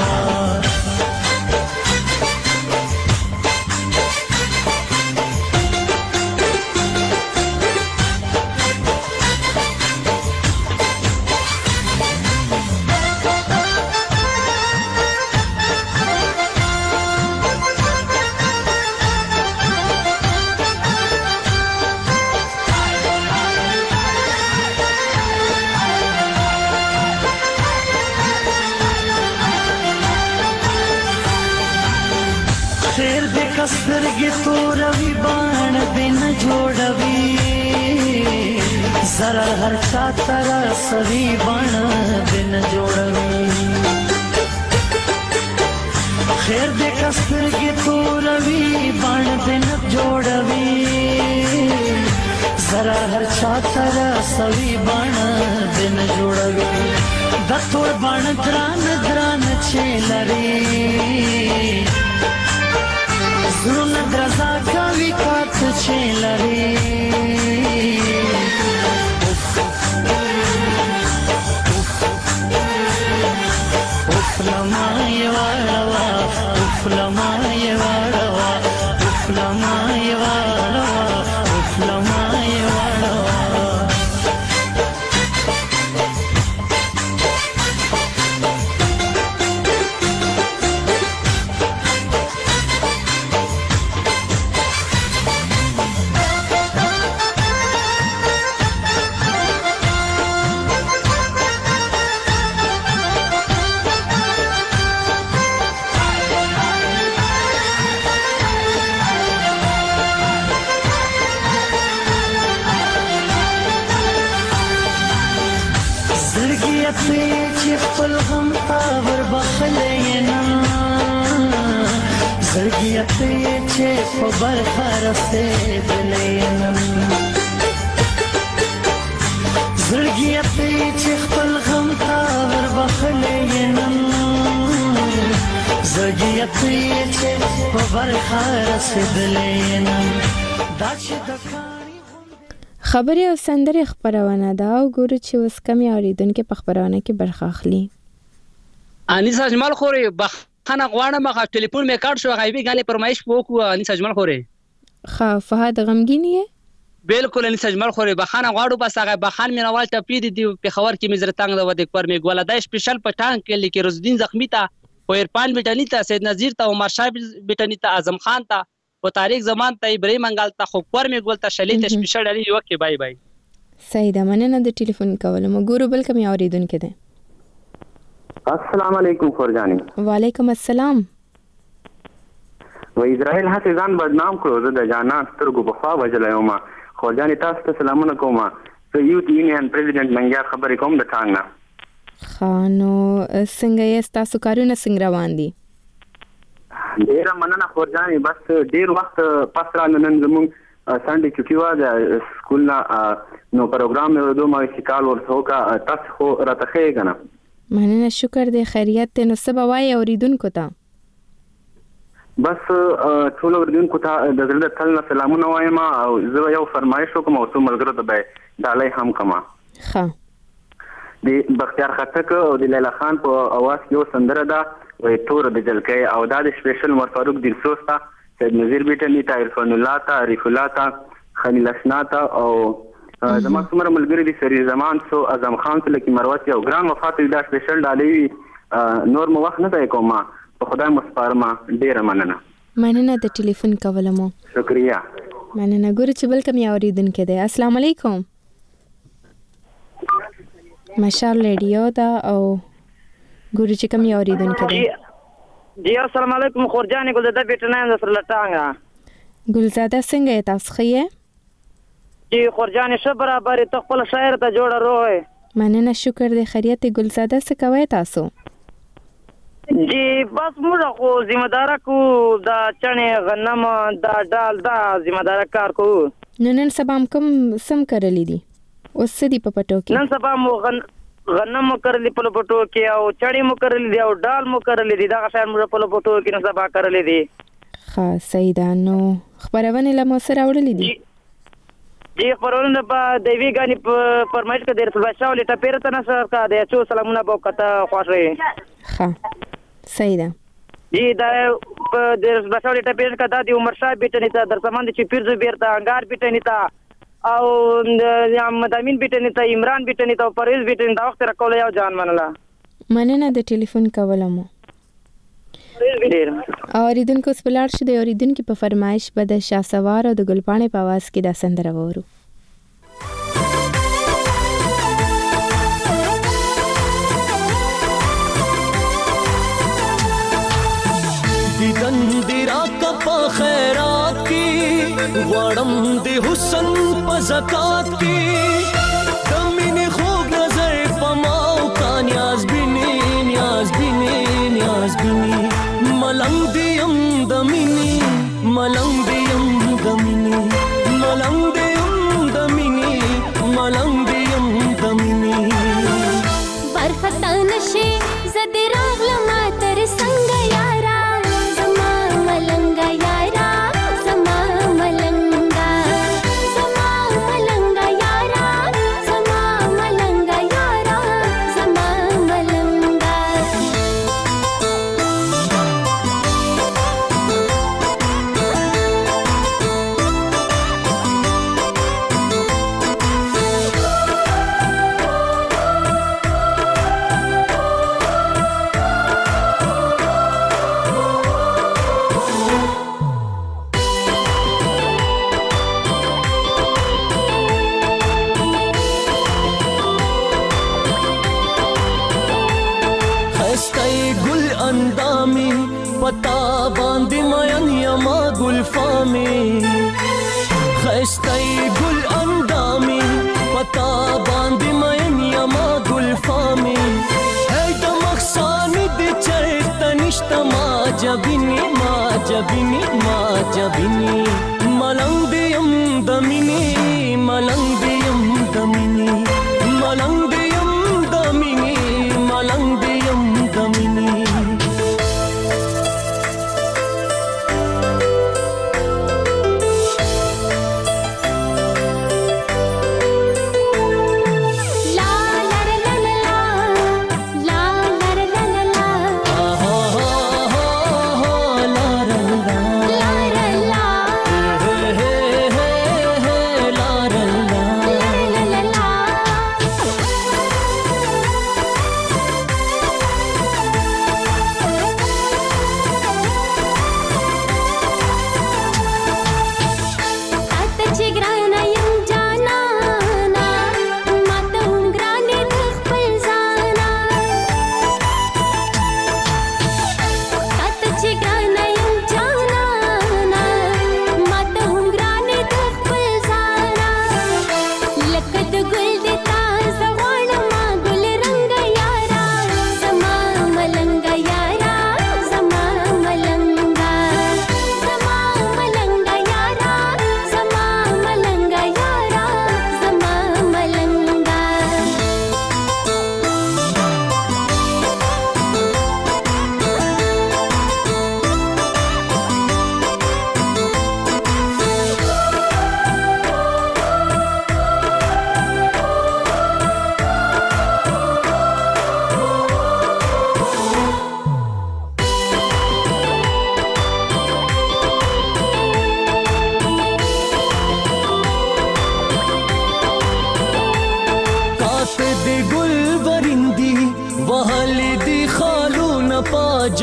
S12: سترګې توروي باڼه دې نه جوړوي زره هر چا ته رسوي باڼه دې نه جوړوي خیر دې که سترګې توروي باڼه دې نه جوړوي زره هر چا ته رسوي باڼه دې نه جوړوي د تور باڼه دران دران چې لري زړونه درزا کوي کات چې لري اوف لمای وړوا اوف لمای وړوا اوف لمای وړوا اوف لمای وړوا چې خپل غم تا ور بخلې نه زړګي ته چې په برخه رسېدلې نه زړګي ته چې خپل غم تا ور بخلې
S7: طبیعت یې چې په برخه رسېدلی یم دا چې د
S2: خبرې او سندرې خپرونه ده او ګورو چې اوس کمې اورېدونکي په خپرونه کې برخه اخلي.
S15: انیس اجمل خورې بخښنه غواړم هغه ټلیفون مې کاټ شو غیبي غانې فرمایش وکړو. انیس اجمل خورې
S2: ښه فهد غمګین یې
S15: بالکل انیس اجمل خورې بخښنه غواړو بس هغه بخښن مې نوال ټپې دي دی پېښور کې مې زړه تنګ ده ودې کور مې ګوله دا سپیشل په ټانک کې لیکي رزدین زخمی ته او عرفان بیٹانی ته سید نذیر ته عمر شاه بیٹانی ته اعظم خان ته او طارق زمان ته ابراهیم منګل ته خو کور مې ګول ته شلې ته سپیشل لري یو کې بای بای.
S2: صحیح ده مننه د ټلیفون کولم ګورو بل کوم اوریدونکو ده.
S17: السلام علیکم خورجانی.
S2: وعلیکم السلام.
S17: و اسرائیل هڅه ځان بدنام کړو زه د جانان سترګو په خوا وجلې ما خورجانی تاسو ته سلامونه کوم. زه یوت یونین پریزیډنټ منګیار خبرې کوم د ټانګ نه.
S2: خانو څنګه یې تاسو کارونه څنګه روان دي؟
S17: ډیر مننه خورجانی بس ډیر وخت پس را نن زموږ سانډي چټي وا د سکول نه نو پروګرام مې ودو ما شکال ورته کا تاسو خو راته ښه کنه.
S2: مننه شکر دې خیریت ته نو سبا وای اوریدونکو ته
S17: بس ټول اوریدونکو ته د زړه تل نه سلامونه وایم او زه یو فرمایش کوم او څو ملګرو ته به ډالۍ هم کما.
S2: ښه
S17: د بختیار خټک او د لیلا خان په اواز یو سندره ده وې تور د جلکې او دا د سپیشل مر فاروق دلسوز ته سید نذیر بیٹنی ته عرفان الله ته عارف الله ته خلیل اسنا ته او زما څومره ملګری دي سری زمان سو اعظم خان ته لکه مروت یو ګرام وفات دا سپیشل ډالۍ نور مو وخت نه دی کومه په خدای مسپارما ډیره مننه.
S2: مننه د ټلیفون کولمو
S17: شکریا.
S2: مننه ګورو چې بل کوم اوریدونکو ده. السلام علیکم. مشال ریډیو دا او ګورو چې کوم اوریدونکو ده.
S18: جی السلام علیکم خورجانی ګلزاده بیٹنه د سر لټانګه.
S2: ګلزاده څنګه یې تاسو ښه؟
S18: جی خورجانی شه برابر ته خپل شاعر ته جوړه روه.
S2: مننه شکر دې خیریت ګلزاده څه کوي تاسو؟
S18: جی بس موږ خو ذمہ دار کو دا چنه غنم دا ډال دا ذمہ دار کار کو.
S2: نن نن سبا کوم سم کړلې دي اوس دې په پټو کې؟
S18: نن سبا مو غنم مو کړلې په پټو کې او چړې مو کړلې دي او ډال مو کړلې دي دا شاعر مو په پټو کې نن سبا کړلې دي.
S2: ښه صحیح ده نو خبرونه له مو سره وړلې دي.
S18: جی خبرونه په دیوی غاني فرمایش کې د رسول الله شاولې ټپیر ته نه سر کا د چو سلامونه بو کته خوښه.
S2: ښه صحیح ده.
S18: جی دا د رسول الله شاولې ټپیر کا د عمر شاه بیٹنی ته در سامان چې پیرزو بیرته انګار بیٹنی ته او احمد امین بیٹنی ته عمران بیٹنی ته پرویز بیٹنی دا وخت راکول یو جان منله.
S2: مننه د ټلیفون کولمو. اوریدونکو سپلار شه د اوریدونکو په فرمایش به د شاسوار او د ګلپانې په आवाज کې د سندره وورو.
S12: دیدن دی را کا په خیرات کی غړم دی حسن په زکات کی دمین خوب نظر پماو کا نیاز بینی نیاز بینی نیاز بینی ملنگ دیم دمینی ملنگ دیم دمینی ملنگ دیم دمینی ملنگ دیم دمینی
S13: برخطا نشي زدی راغلم تر څنګه یارا زما ملنګ یارا زما ملنګ زما ملنګ یارا زما ملنګ یارا زما ملنګ
S12: اندامي پتا باندې مېن یما ګل فامي خستای ګل اندامي پتا باندې مېن یما ګل فامي هي د مخسان دې چرته نشته ما جبيني ما جبيني ما جبيني ملنګ دې يم دميني ملنګ دې يم دميني ملنګ دې يم دميني ملنګ دې يم دميني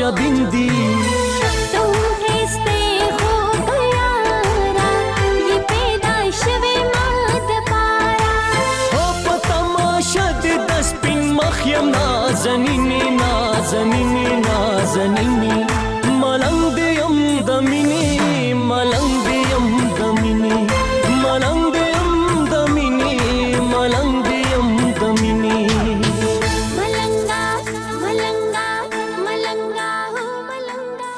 S12: نبین دی
S13: تو خسته خوب یارا یہ پیدا شوی مات پارا
S12: او پتماشا دی دسپین مخیم نازنینی نازنینی نازنینی ملنگ دیم دمینی ملنگ دیم دمینی ملنگ دیم دمینی ملنگ دیم دمینی
S13: ملنگا ملنگا ملنگا هو ملنگا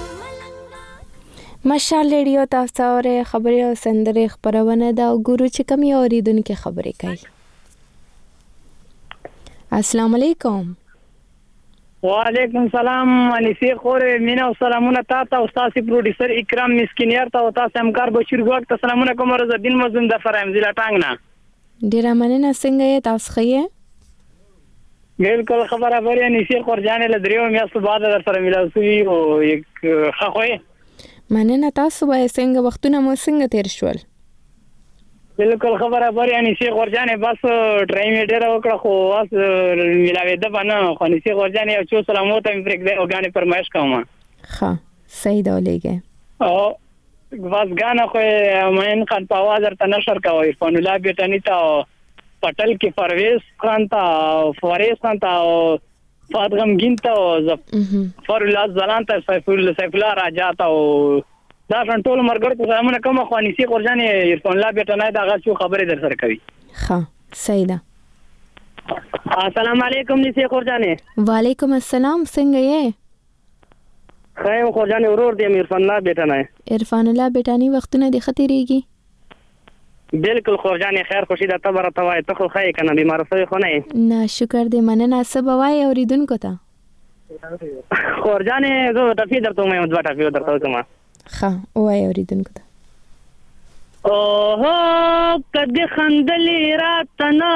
S2: مشال ریډیو تاسو اورئ خبرې او سندرې خبرونه دا ګورو چې کوم یو اوریدونکو خبرې کوي. السلام علیکم.
S10: وعلیکم السلام انیسی خور مینا او سلامونه تاسو او تاسو پروډوسر اکرام مسکینیار ته او تاسو همکار بشیر ګوګ ته سلامونه کوم. رضا الدین مزون د فرایم ضلع ټانګ نه
S2: ډیره مننه. څنګه یې تاسو ښه یې؟
S10: بالکل خبره بری انیسی خور جانې له دریو میاشتو بعد در سره ملاو شوي او یک ښه خوې
S2: مننه. تاسو وایي څنګه وختونه مو څنګه تیر شول؟
S10: بالکل خبره بری انیسی خور جانې بس ټرایم ډیره وکړه خو واس ملاوېده به نه خو انیسی خور جانې یو څو سلامو ته مې پرېږدی او ګانې فرمایش کوم.
S2: ښه صحیح ده ولیږئ.
S10: او بس ګانه خو معین خان په اواز درته نشر کوه عرفان الله بیټني ته پټل کې پرویز خان ته فوریز خان ته فات غمګین ته ظفر الله زلان ته سیف الله راجا ته دا ټول مرګړو ته سلامونه کوم. خو انیسی قرجانې عرفان الله بیټني دا غا څو خبرې در سره کوي.
S2: ښه صحیح ده.
S10: السلام علیکم انیسی قرجانې.
S2: وعلیکم السلام. څنګه یې؟
S10: خیر قرجانې ورور دې عرفان الله بیټني.
S2: عرفان الله بیټني وختونه دې ختیریږي؟
S10: بالکل قرجانې خیر خوشی ده تبره توای ته خو خای کنه بیمار سوی خو نه
S2: نه شکر دې مننه. سبا وای اوریدونکو ته
S10: قرجانې زه ټفي درته مې دوه ټفي درته کوم.
S2: ښه وای اوریدونکو ته
S10: اوه کدی خندلی راتنا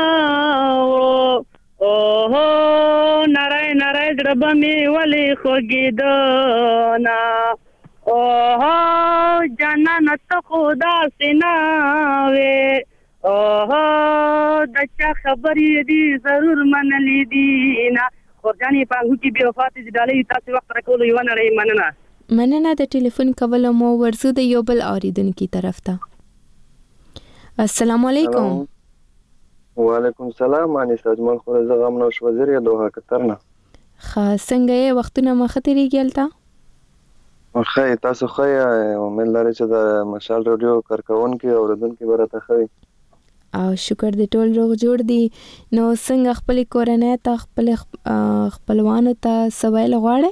S10: اوه نړۍ نړۍ دربه می ولي خوګیدنا اوه جنان ته خدا سيناوي اوه د چا خبرې دي ضرور منلې دي نه. قرجانې په هغه کې به وفات دي ډالۍ تاسو وخت راکول یو نه لري. مننه
S2: مننه. د ټلیفون کول مو ورزو د یو بل اوریدونکو طرف ته. السلام علیکم.
S9: وعلیکم السلام. انیس اجمل خور زه غم نوش وزیر دوه قطر نه.
S2: ښه څنګه یې وختونه مخ تیریږي هلته؟
S9: ښه تاسو ښه امید لري چې د مشال رادیو کارکونکي اوریدونکي به راته ښه
S2: او شکر دې ټول روغ جوړ دي. نو څنګه خپلې کورنۍ ته خپل خپلوانو ته څه ویل غواړئ؟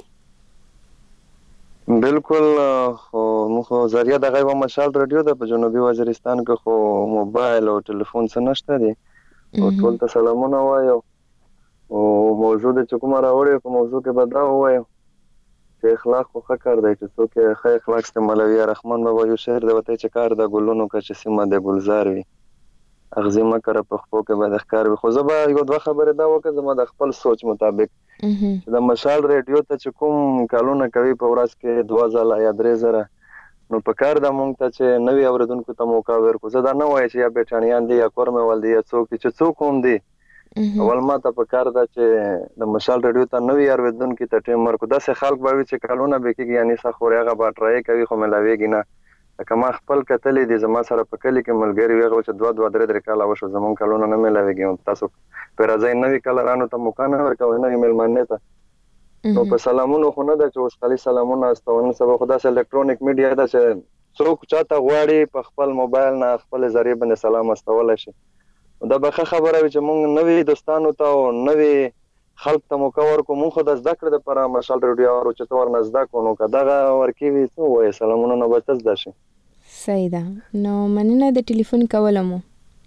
S9: بالکل خو موږ ذریعہ د غیب مشال رادیو د په جنوبي وزیرستان کې خو موبایل او ټلیفون څه نشته دي او ټول ته سلامونه وایو او موضوع د کومه راوړې په موضوع کې به دا وایو چې اخلاق خو ښه کار دی چې څوک ښه اخلاق استعمالوي. رحمان بابا یو شعر دی وتی چې کار د ګلونو که چې سیمه د ګلزار وي اغزي مکر په خپو کې به د ښکار وي. خو زه به یو دوه خبرې دا وکړم زما د خپل سوچ مطابق چې د مشال ریډیو ته چې کوم کالونه کوي په ورځ کې دوه ځله یا درې زره نو په کار د مونږ ته چې نوي اوریدونکو ته موقع ورکړو. زه دا نه وایم چې یا بیټانیان دي یا کورمه ول دي یا څوک چې څوک هم دي اول ما ته په کار ده چې د مشال ریډیو ته نوي اوریدونکو ته ټیم ورکړو. داسې خلک به وي چې کالونه به کېږي یعنی څه خوري هغه باټرای کوي خو ملاویږي نه. لکه ما خپل کتلې دي زما سره په کلی کې ملګری وي هغه چې دوه دوه درې درې کاله وشو زمونږ کالونه نه ملاویږي. تاسو په راځي نوي کالرانو ته موقع نه ورکوي نوي مېلمانه ته نو په سلامونو خو نه ده چې اوس خالي سلامونه استونه سبا خدا سره الکترونیک میډیا ده چې څوک چاته غواړي په خپل موبایل نه خپل ذریعہ باندې سلام استول شي. دا به خبره وي چې موږ نوې دوستانو ته او نوې خلک ته موقع ورکو. موږ د زده کړې لپاره مشال ریډیو او چې تور نه زده کو نو کداغه ورکی وي څه وایي سلامونه نو به تاسو دشي.
S2: صحیح ده. نو مننه د ټلیفون کولمو.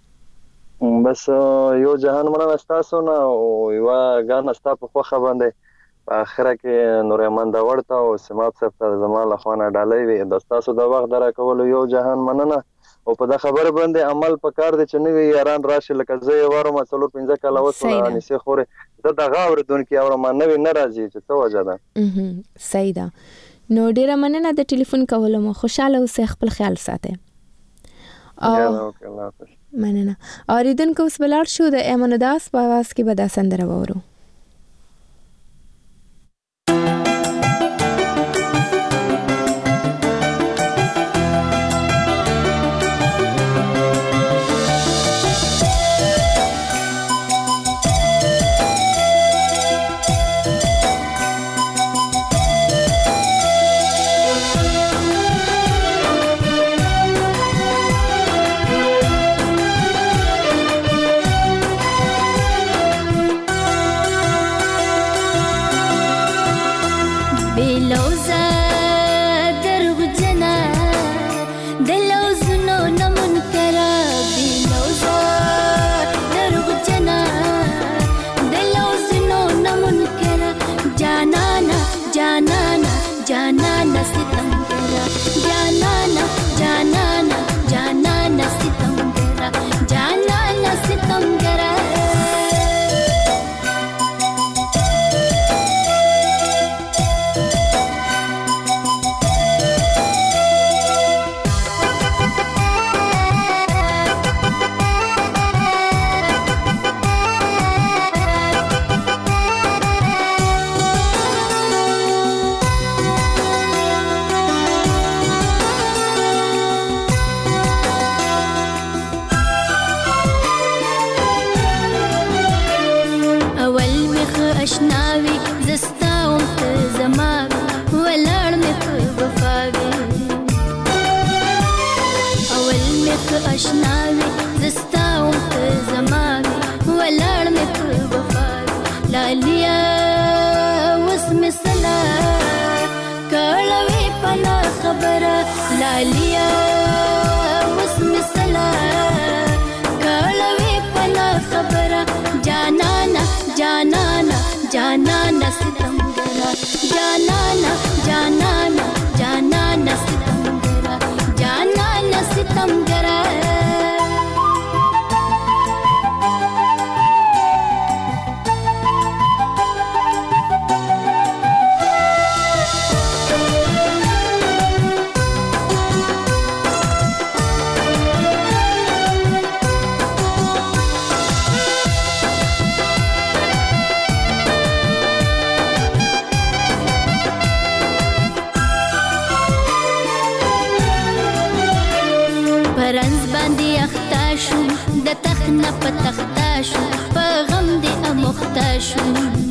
S9: بس یو جهان مننه تاسو نه او یو غان ستا په خوخه باندې په اخره کې نور رحمان دا ورته او سماپ صاحب ته زما له خوانه ډالۍ وي د تاسو د وخت درا کول یو جهان مننه او په دا خبره باندې عمل پکار دي چې نوې یاران راشي لکه زه یو واره ما څلور پنځه کاله وسوله انیسه خوري دا دغه اوریدونکو اور ما نوې ناراضي چې څه وجه ده.
S2: صحیح ده. نو ډیره مننه د ټلیفون کولو مو خوشاله اوسئ خپل خیال ساتئ. او مننه. اوریدونکو اوس بلار شو د ایمان داس په आवाज کې به دا سندره وورو.
S13: خیالیا اوس مثلا کړوي پلا خبره جانانا جانانا جانانا ستمګرا جانانا جانانا جانانا ستمګرا جانانا ستمګرا پرنس باندې اختا شو د تخت نه په تختا شو په غم دې اموخته شو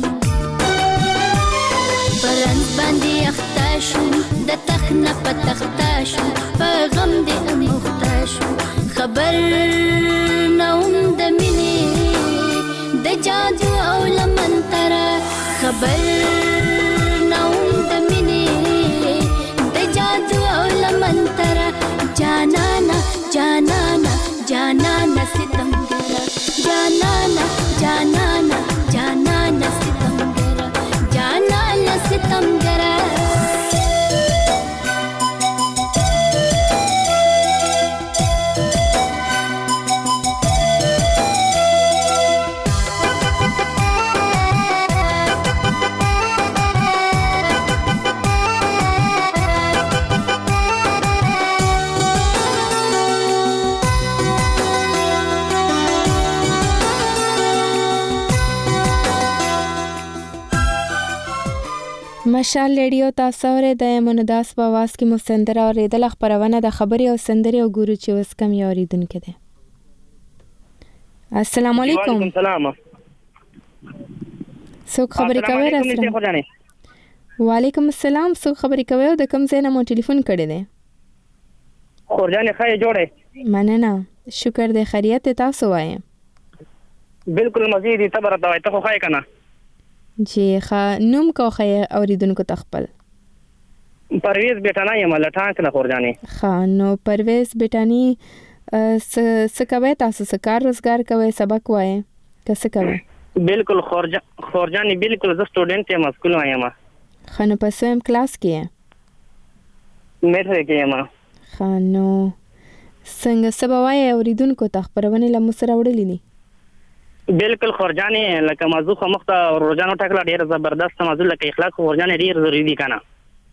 S13: پرنس باندې اختا شو د تخت نه په تختا شو په غم دې اموخته شو خبر نه هم د مینې د جادو او لمنتره خبر نه هم د مینې د جادو او لمنتره جانانا جانانا جانانا ستمګرا جانانا جانانا جانانا ستمګرا جانانا ستمګرا
S2: مشال ریډیو تاسو اورئ د منوداس په आवाज کې مو سندره اورېدله. خپرونه د خبرې او سندرې او ګورو چې اوس کم یې اورېدونکی دی. السلام علیکم.
S18: وعلیکم السلام.
S2: څوک خبرې کوي راسره؟ وعلیکم السلام. څوک خبرې کوي او د کوم ځای نه مو ټلیفون کړی دی؟
S18: خورجانې ښه یې جوړې؟
S2: مننه، شکر دی. خیریت دی؟ تاسو وایئ.
S18: بالکل مزید دي. ته به راته وایې ته خو ښه یې که نه؟
S2: جی ښه. نوم کو ښه اوریدونکو ته خپل؟
S18: پرویز بیٹانی یم له ټانک نه خورجانې.
S2: ښه نو پرویز بیٹانی څه کوئ تاسو؟ څه کار روزګار کوئ؟ سبق وایئ که څه کوئ؟
S18: بالکل خورجانې بالکل زه سټوډنټ یم، سکول وایم.
S2: ښه نو په څویم کلاس کې یې؟
S18: میټرک کې یم.
S2: ښه نو څنګه څه به وایئ اوریدونکو ته؟ خپرونې له موږ سره وړلې دي؟
S18: بالکل خورجانې لکه موضوع خو مخته روزانه ټاکله ډېره زبردسته موضوع لکه اخلاق خورجانې ډېر ضروري دي که نه؟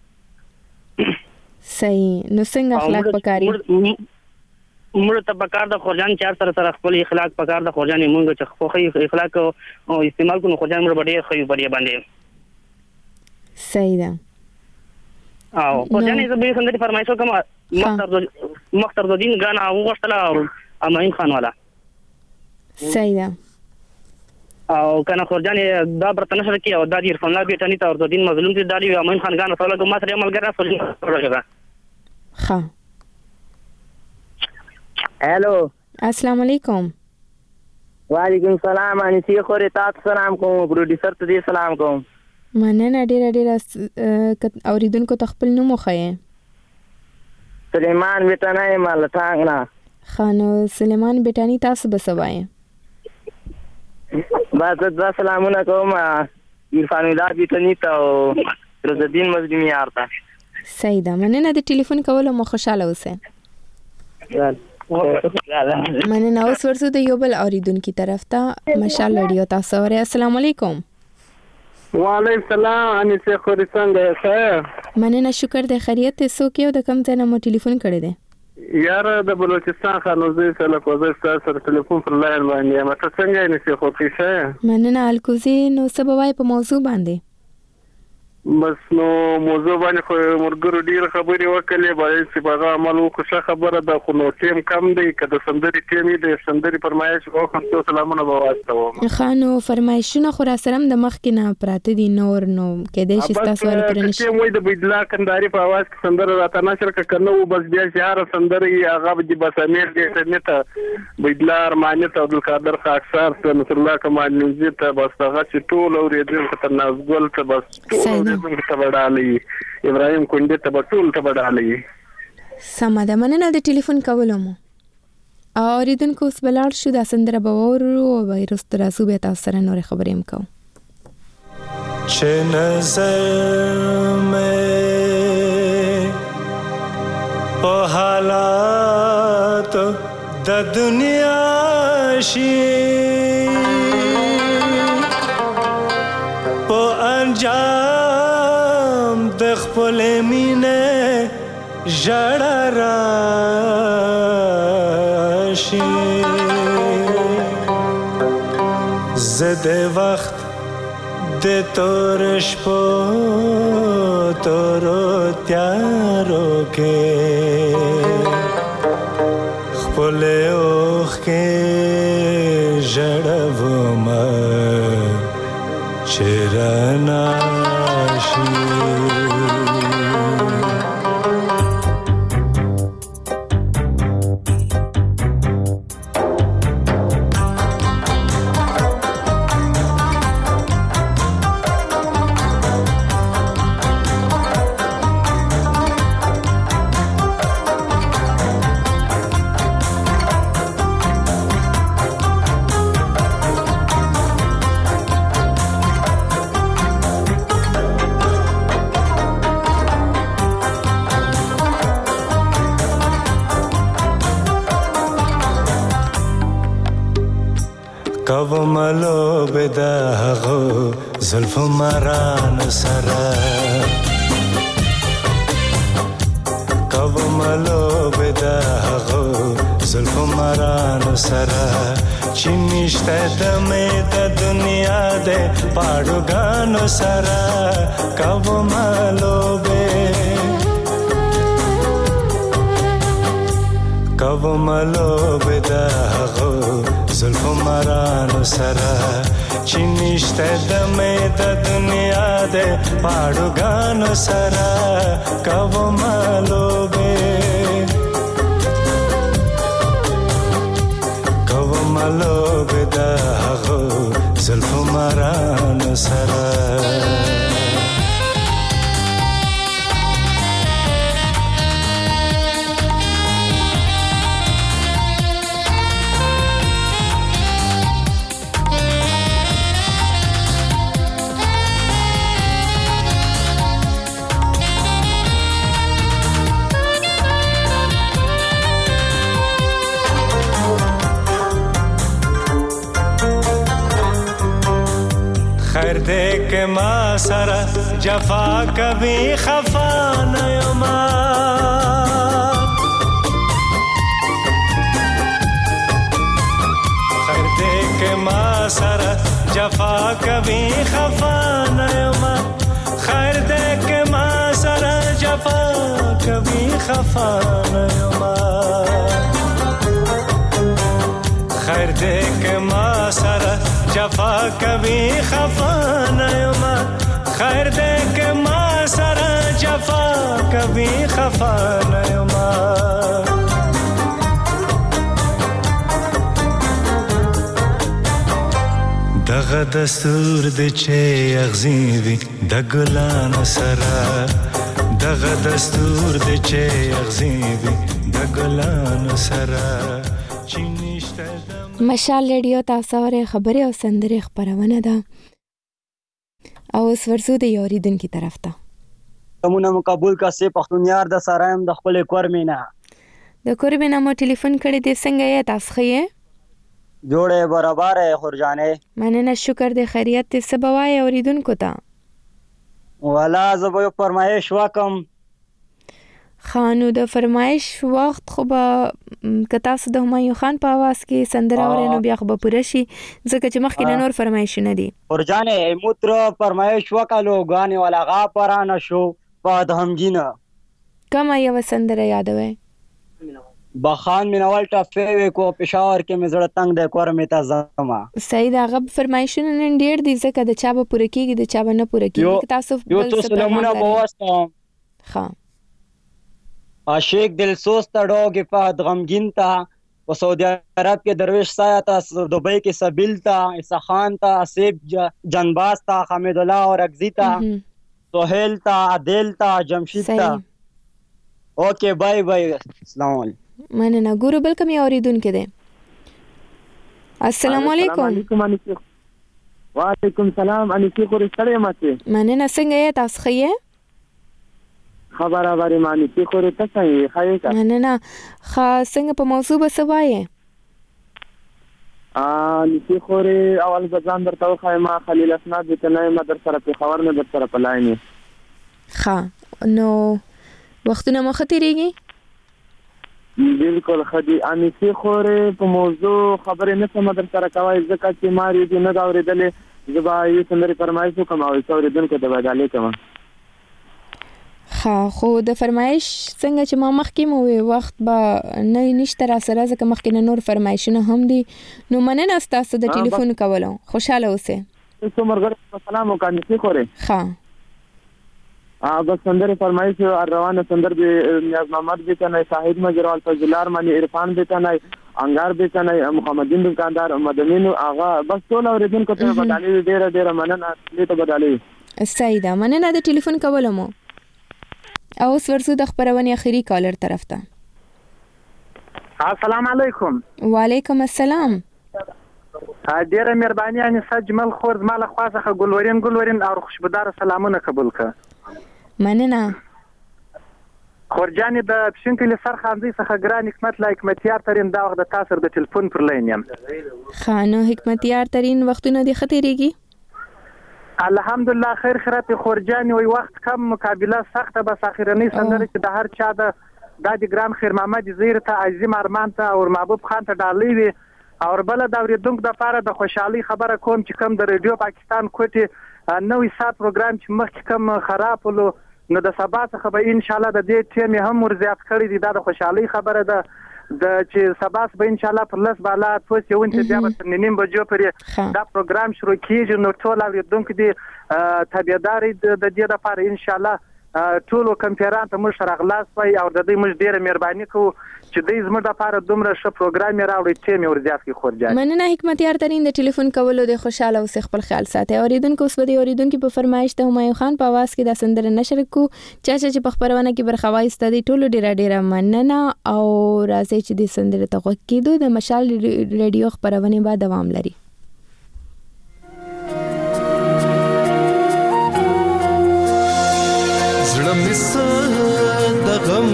S2: صحیح. نو څنګه اخلاق پکار دي؟
S18: موږ ته پکار ده خورجان چې هر سره سره خپل اخلاق پکار ده خورجانې موږ چې خو اخلاق استعمال کړو خورجان موږ به ډېر ښه یو په دې باندې.
S2: صحیح ده.
S18: او خورجانې زه به سندرې فرمایش وکړم. مخترالدین ګانا وغوښتله او امین خان والا.
S2: صحیح ده.
S18: او کنه خورجانې دا برته نشر کې او دا د عرفان الله بیٹانی ته اردودین مظلوم دي دالي امین خان ګان سره کوم سره عمل ګره سره
S2: ها.
S18: هالو
S2: السلام علیکم.
S18: وعلیکم السلام. ان سی خوري تاسو سلام کوم، پروډوسر ته دې سلام کوم.
S2: مننه ډېر ډېر اوریدونکو ته خپل نوم وښایئ.
S18: سلیمان بیٹانی مال ټانګ نه.
S2: ښه نو سلیمان بیٹانی تاسو به څه وایئ؟
S18: بس دا سلامونه کوم عرفان الله بیٹانی ته او رزدین مظلوم یار ته.
S2: صحیح ده. مننه د ټلیفون کولو مو خوشاله اوسئ. مننه. اوس ورسو د یو بل اوریدونکي طرف ته. مشال ریډیو تاسو اورئ. السلام علیکم.
S19: وعلیکم السلام. انیسه خوري څنګه ښه؟
S2: مننه، شکر دی. خیریت دی؟ څوک یو د کوم ځای نه مو ټلیفون کړی دی؟
S19: یاره د بلوچستان خانوزی سره کوزه سره ټلیفون پر لاین باندې یم. ته څنګه یې نسی خو ښه؟
S2: مننه الکوزی. نو څه به وایې په موضوع باندې؟
S19: بس نو موضوع باندې خو مرګرو ډیر خبرې وکړلې باید چې باغ عمل وکړو. ښه خبره ده خو نو ټیم کم دی که د سندرې ټیم یې د سندرې فرمایش وکړم څو سلامونه به واستوم.
S2: ښه نو فرمایشونه خو را سره هم د مخکې نه پراته دي نور نو کېدای شي ستاسو ول پرې نه شي.
S19: ټیم وایي د بیدلا کنداري په اواز کې سندره راته نشر که که نه و بس بیا چې هره سندره یې هغه به دي بس امیر دی ته بیدلا ارماني ته عبدالقادر خاکسار ته نصر الله کمال نیوزي ته بس هغه چې ټول اورېدونکو ته نازګل ته بس ټول ته بډالي ابراهيم کونډه ته ټول ته بډالي.
S2: سمه ده، مننه د ټلیفون کولو مو. اوریدونکو اوس به لاړ شو، دا سندره به واورو او به وروسته راځو بیا تاسو سره نورې خبرې هم کوو.
S12: چه نظر میں پا حالات دا دنیا شی پا انجام دخ پل مینه جڑا راشی زده وقت de torsh po toro tyaro ke khpole okh ke jadavma chirana shi کب ملو بداغو زلف مران سرا کب ملو بداغو زلف مران سرا چینشته دمه د دنیا ده پاړوګانو سرا کب ملو به کب ملو بداغو زلف مرانو سرا چینشته دمه د دنیا ده پاړوګانو سرا کب ملو به کب ملو بداغو زلف مرانو سرا देख मा सरा जफा कभी खफा नहीं मा खैर देख मा सरा जफा कभी खफा नहीं मा खैर देख मा सरा जफा कभी खफा नहीं मा खैर देख मा सरा जफा कभी खफा नहीं मा खैर देख मा सरा जफा कभी खफा नहीं मा دغه دستور د چې اغزیوي د ګلان سرا دغه دستور د چې اغزیوي د ګلان سرا چینشته
S2: مشال ریډیو تاسو اورئ خبرې او سندرې خبرونه ده او اوس ورسو د یو اوریدونکي طرف ته.
S20: کومه مقبول کا سي پښتونیار د سرایم د خپل کورمینا
S2: د کورمینا مو ټلیفون کړی دی، څنګه یې تاسو خې
S20: جوړه برابر خورجانې؟
S2: مننه، شکر د خیریت ته سبوای اوریدونکو ته
S20: والا زبو فرمایش وکم
S2: خانو د فرمایش وخت خو به که تاسو د همایون خان په आवाज کې سندره اورئ نو بیا خو به پوره شي ځکه چې مخکې نور فرمایشونه دي.
S20: ورجانې موتر فرمایش وکړو غانې ولا غا پرانه شو په دهمجینه
S2: کومه یو سندره یادوي؟
S20: بخان مینوال ټفې کو پېښور کې مزړه تنگ د کور می ته زما
S2: سید هغه فرمایشونه نن ډېر دي ځکه د چا به پوره کېږي د چا به نه پوره کېږي. تاسو
S20: یو څو سلامونه بوستم
S2: ها
S20: عاشق دل سوست ډوګ په غمگین تا په سعودي عرب کې درویش سایه تا دوبۍ کې سبیل تا عیسی خان تا اسیب جنباز تا حمید الله اور اگزی تا سہیل تا عادل تا جمشید تا اوکې بای بای السلام علیکم.
S2: مننه. ګورو بل کوم اوریدونکو دی. السلام علیکم.
S21: وعلیکم سلام. انیسی خوري ستړی ماته.
S2: مننه. څنګه یې تاسو ښه یې؟
S21: خبره وری مانی چې خوري تاسو یې ښه یې.
S2: مننه. ښه څنګه په موضوع به څه وایې؟
S21: ا انیسی خوري اول ځان درته خو ما خلیل اسناد دې نه ما در سره په خبر نه در سره پلاینې.
S2: ښه نو وختونه مخ تیریږي؟
S21: بالکل خدي انیسی خوري په موضوع خبرې نه سم در سره کوي ځکه چې ماري دې نه دا اورېدلې زبا یو څنګه فرمایش وکم او اوریدونکو ته بدالې کوم.
S2: ها خو د فرمایش څنګه چې ما مخکې مو وخت به نه نشته را سره ځکه مخکې نه نور فرمایشونه هم دي نو مننه تاسو د ټلیفون کولو خوشاله اوسئ.
S21: تاسو مرګ سلام وکړئ چې خوري.
S2: ها
S21: ا بس سندره فرمایش روانه سندر به نیاز محمد به کنه شاهد مجروال فضلار مانی عرفان به کنه انګار به کنه محمدین دکاندار مدنین آغا بس ټول اوریدونکو ته بدالې ډیره ډیره مننه دې ته بدالې.
S2: سیدا مننه د ټلیفون کولو مو. او اوس ورسو د خبرونې اخیری کالر طرف ته.
S22: السلام علیکم.
S2: وعلیکم السلام.
S22: ډیره مهرباني ان سجمل خور زما له خوا څخه ګلورین ګلورین او خوشبودار سلامونه قبول کړه.
S2: مننه.
S22: خورجان د پښینکل سر خاندي څخه ګران حکمت لا حکمتیار ترين دا وخت د تاسو د ټلیفون پر لین یم.
S2: خانو حکمتیار ترين وختونه د خطرېږي.
S22: الحمدلله خیر خیرات خورجان وي وخت کم مقابله سخته بس اخیرنی سندره چې د هر چا د د ګران خیر محمد زیر ته عظیم ارمان ته او محبوب خان ته ډالۍ وي او بل د اوریدونکو د لپاره د خوشحالي خبره کوم چې کم د رادیو پاکستان کوټي نوې سات پروګرام چې مخکې کم خراب ولو نو د سبا څخه به ان شاء الله د دې ټیم هم ورزیات کړی دی د خوشحالي خبره ده د چې سبا به ان شاء الله پر لس بالا توس یو انت بیا په نیم بجو پرې دا پروګرام شروع کیږي نو ټول اوریدونکو دي تابعداري د دې لپاره ان شاء الله ټول کمپیران ته موږ راغلاس وای او د دې موږ ډیره مهرباني کوو چې دې زموږ لپاره دومره ښه پروګرام راوړي ټیم ورزیات کی خورجان.
S2: مننه حکمتیار ترين د ټلیفون کولو د خوشاله او خپل خیال ساتي. اوریدونکو اوس به اوریدونکو په فرمایش ته همایون خان په आवाज کې د سندره نشر کو چا چې په خبرونه کې برخوای ستدي ټول ډیره ډیره مننه او راځي چې د سندره ته کېدو د مشال ریډیو خبرونه به دوام لري.
S12: زړه مس د غم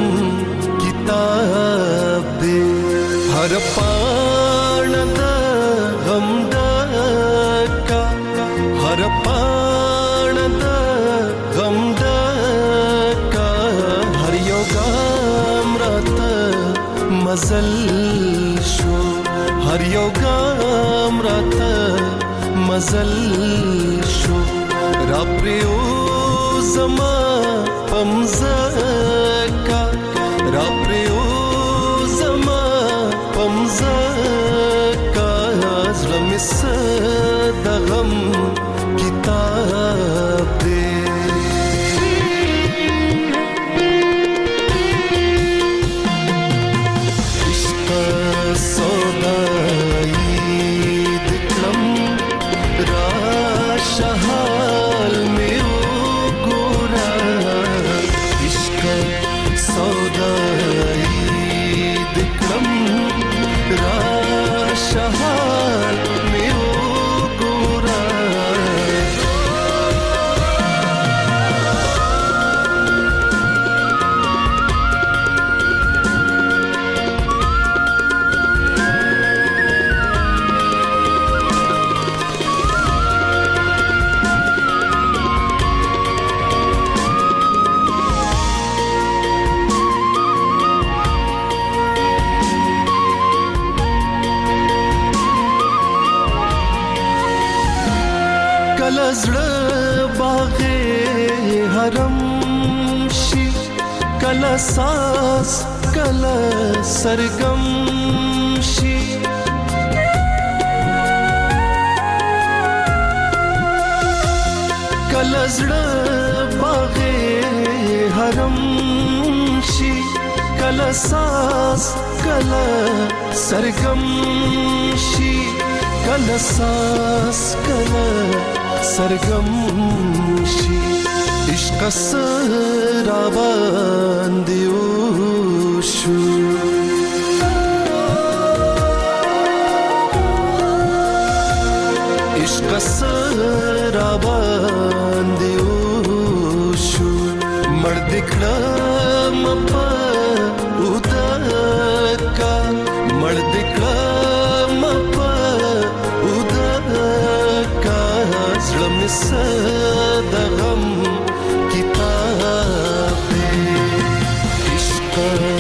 S12: کتاب دے ہر پان دا غم دا کا ہر پان دا غم دا کا ہر یو گام رات مزل شو ہر یو گام رات مزل شو را پریو زما پمزا کا را پریو زما پمزا کا زړه مس د غم کتاب دے عشق سودائی دکلم را شحال میو گورا عشق سودائی دکلم را شحال میو گورا کله زړه باغې حرم شي کله ساس کله سرګم شي کله زړه باغې حرم شي کله ساس کله سرګم شي کله ساس کله سرګم شي عشق سره باندې وشو عشق سره باندې وشو مړ د کړم په ودکا مړ د کړم په ودکا زړه مې د غم کتاب دی عشق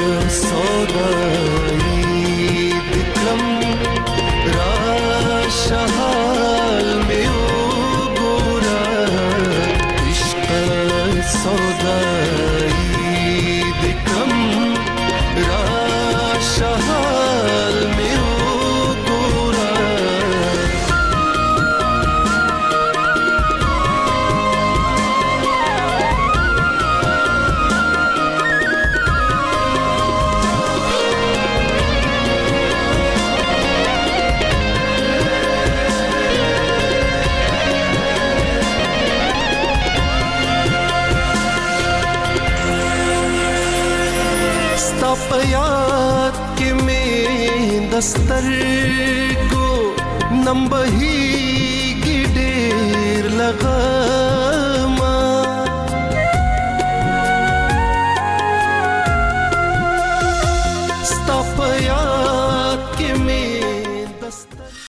S12: سودائی د کړم راشه حال مې وګوره عشق سودائی د کړم راشه حال مې وګوره په یاد کې مې دستر کو نمبهي ګډېر لغا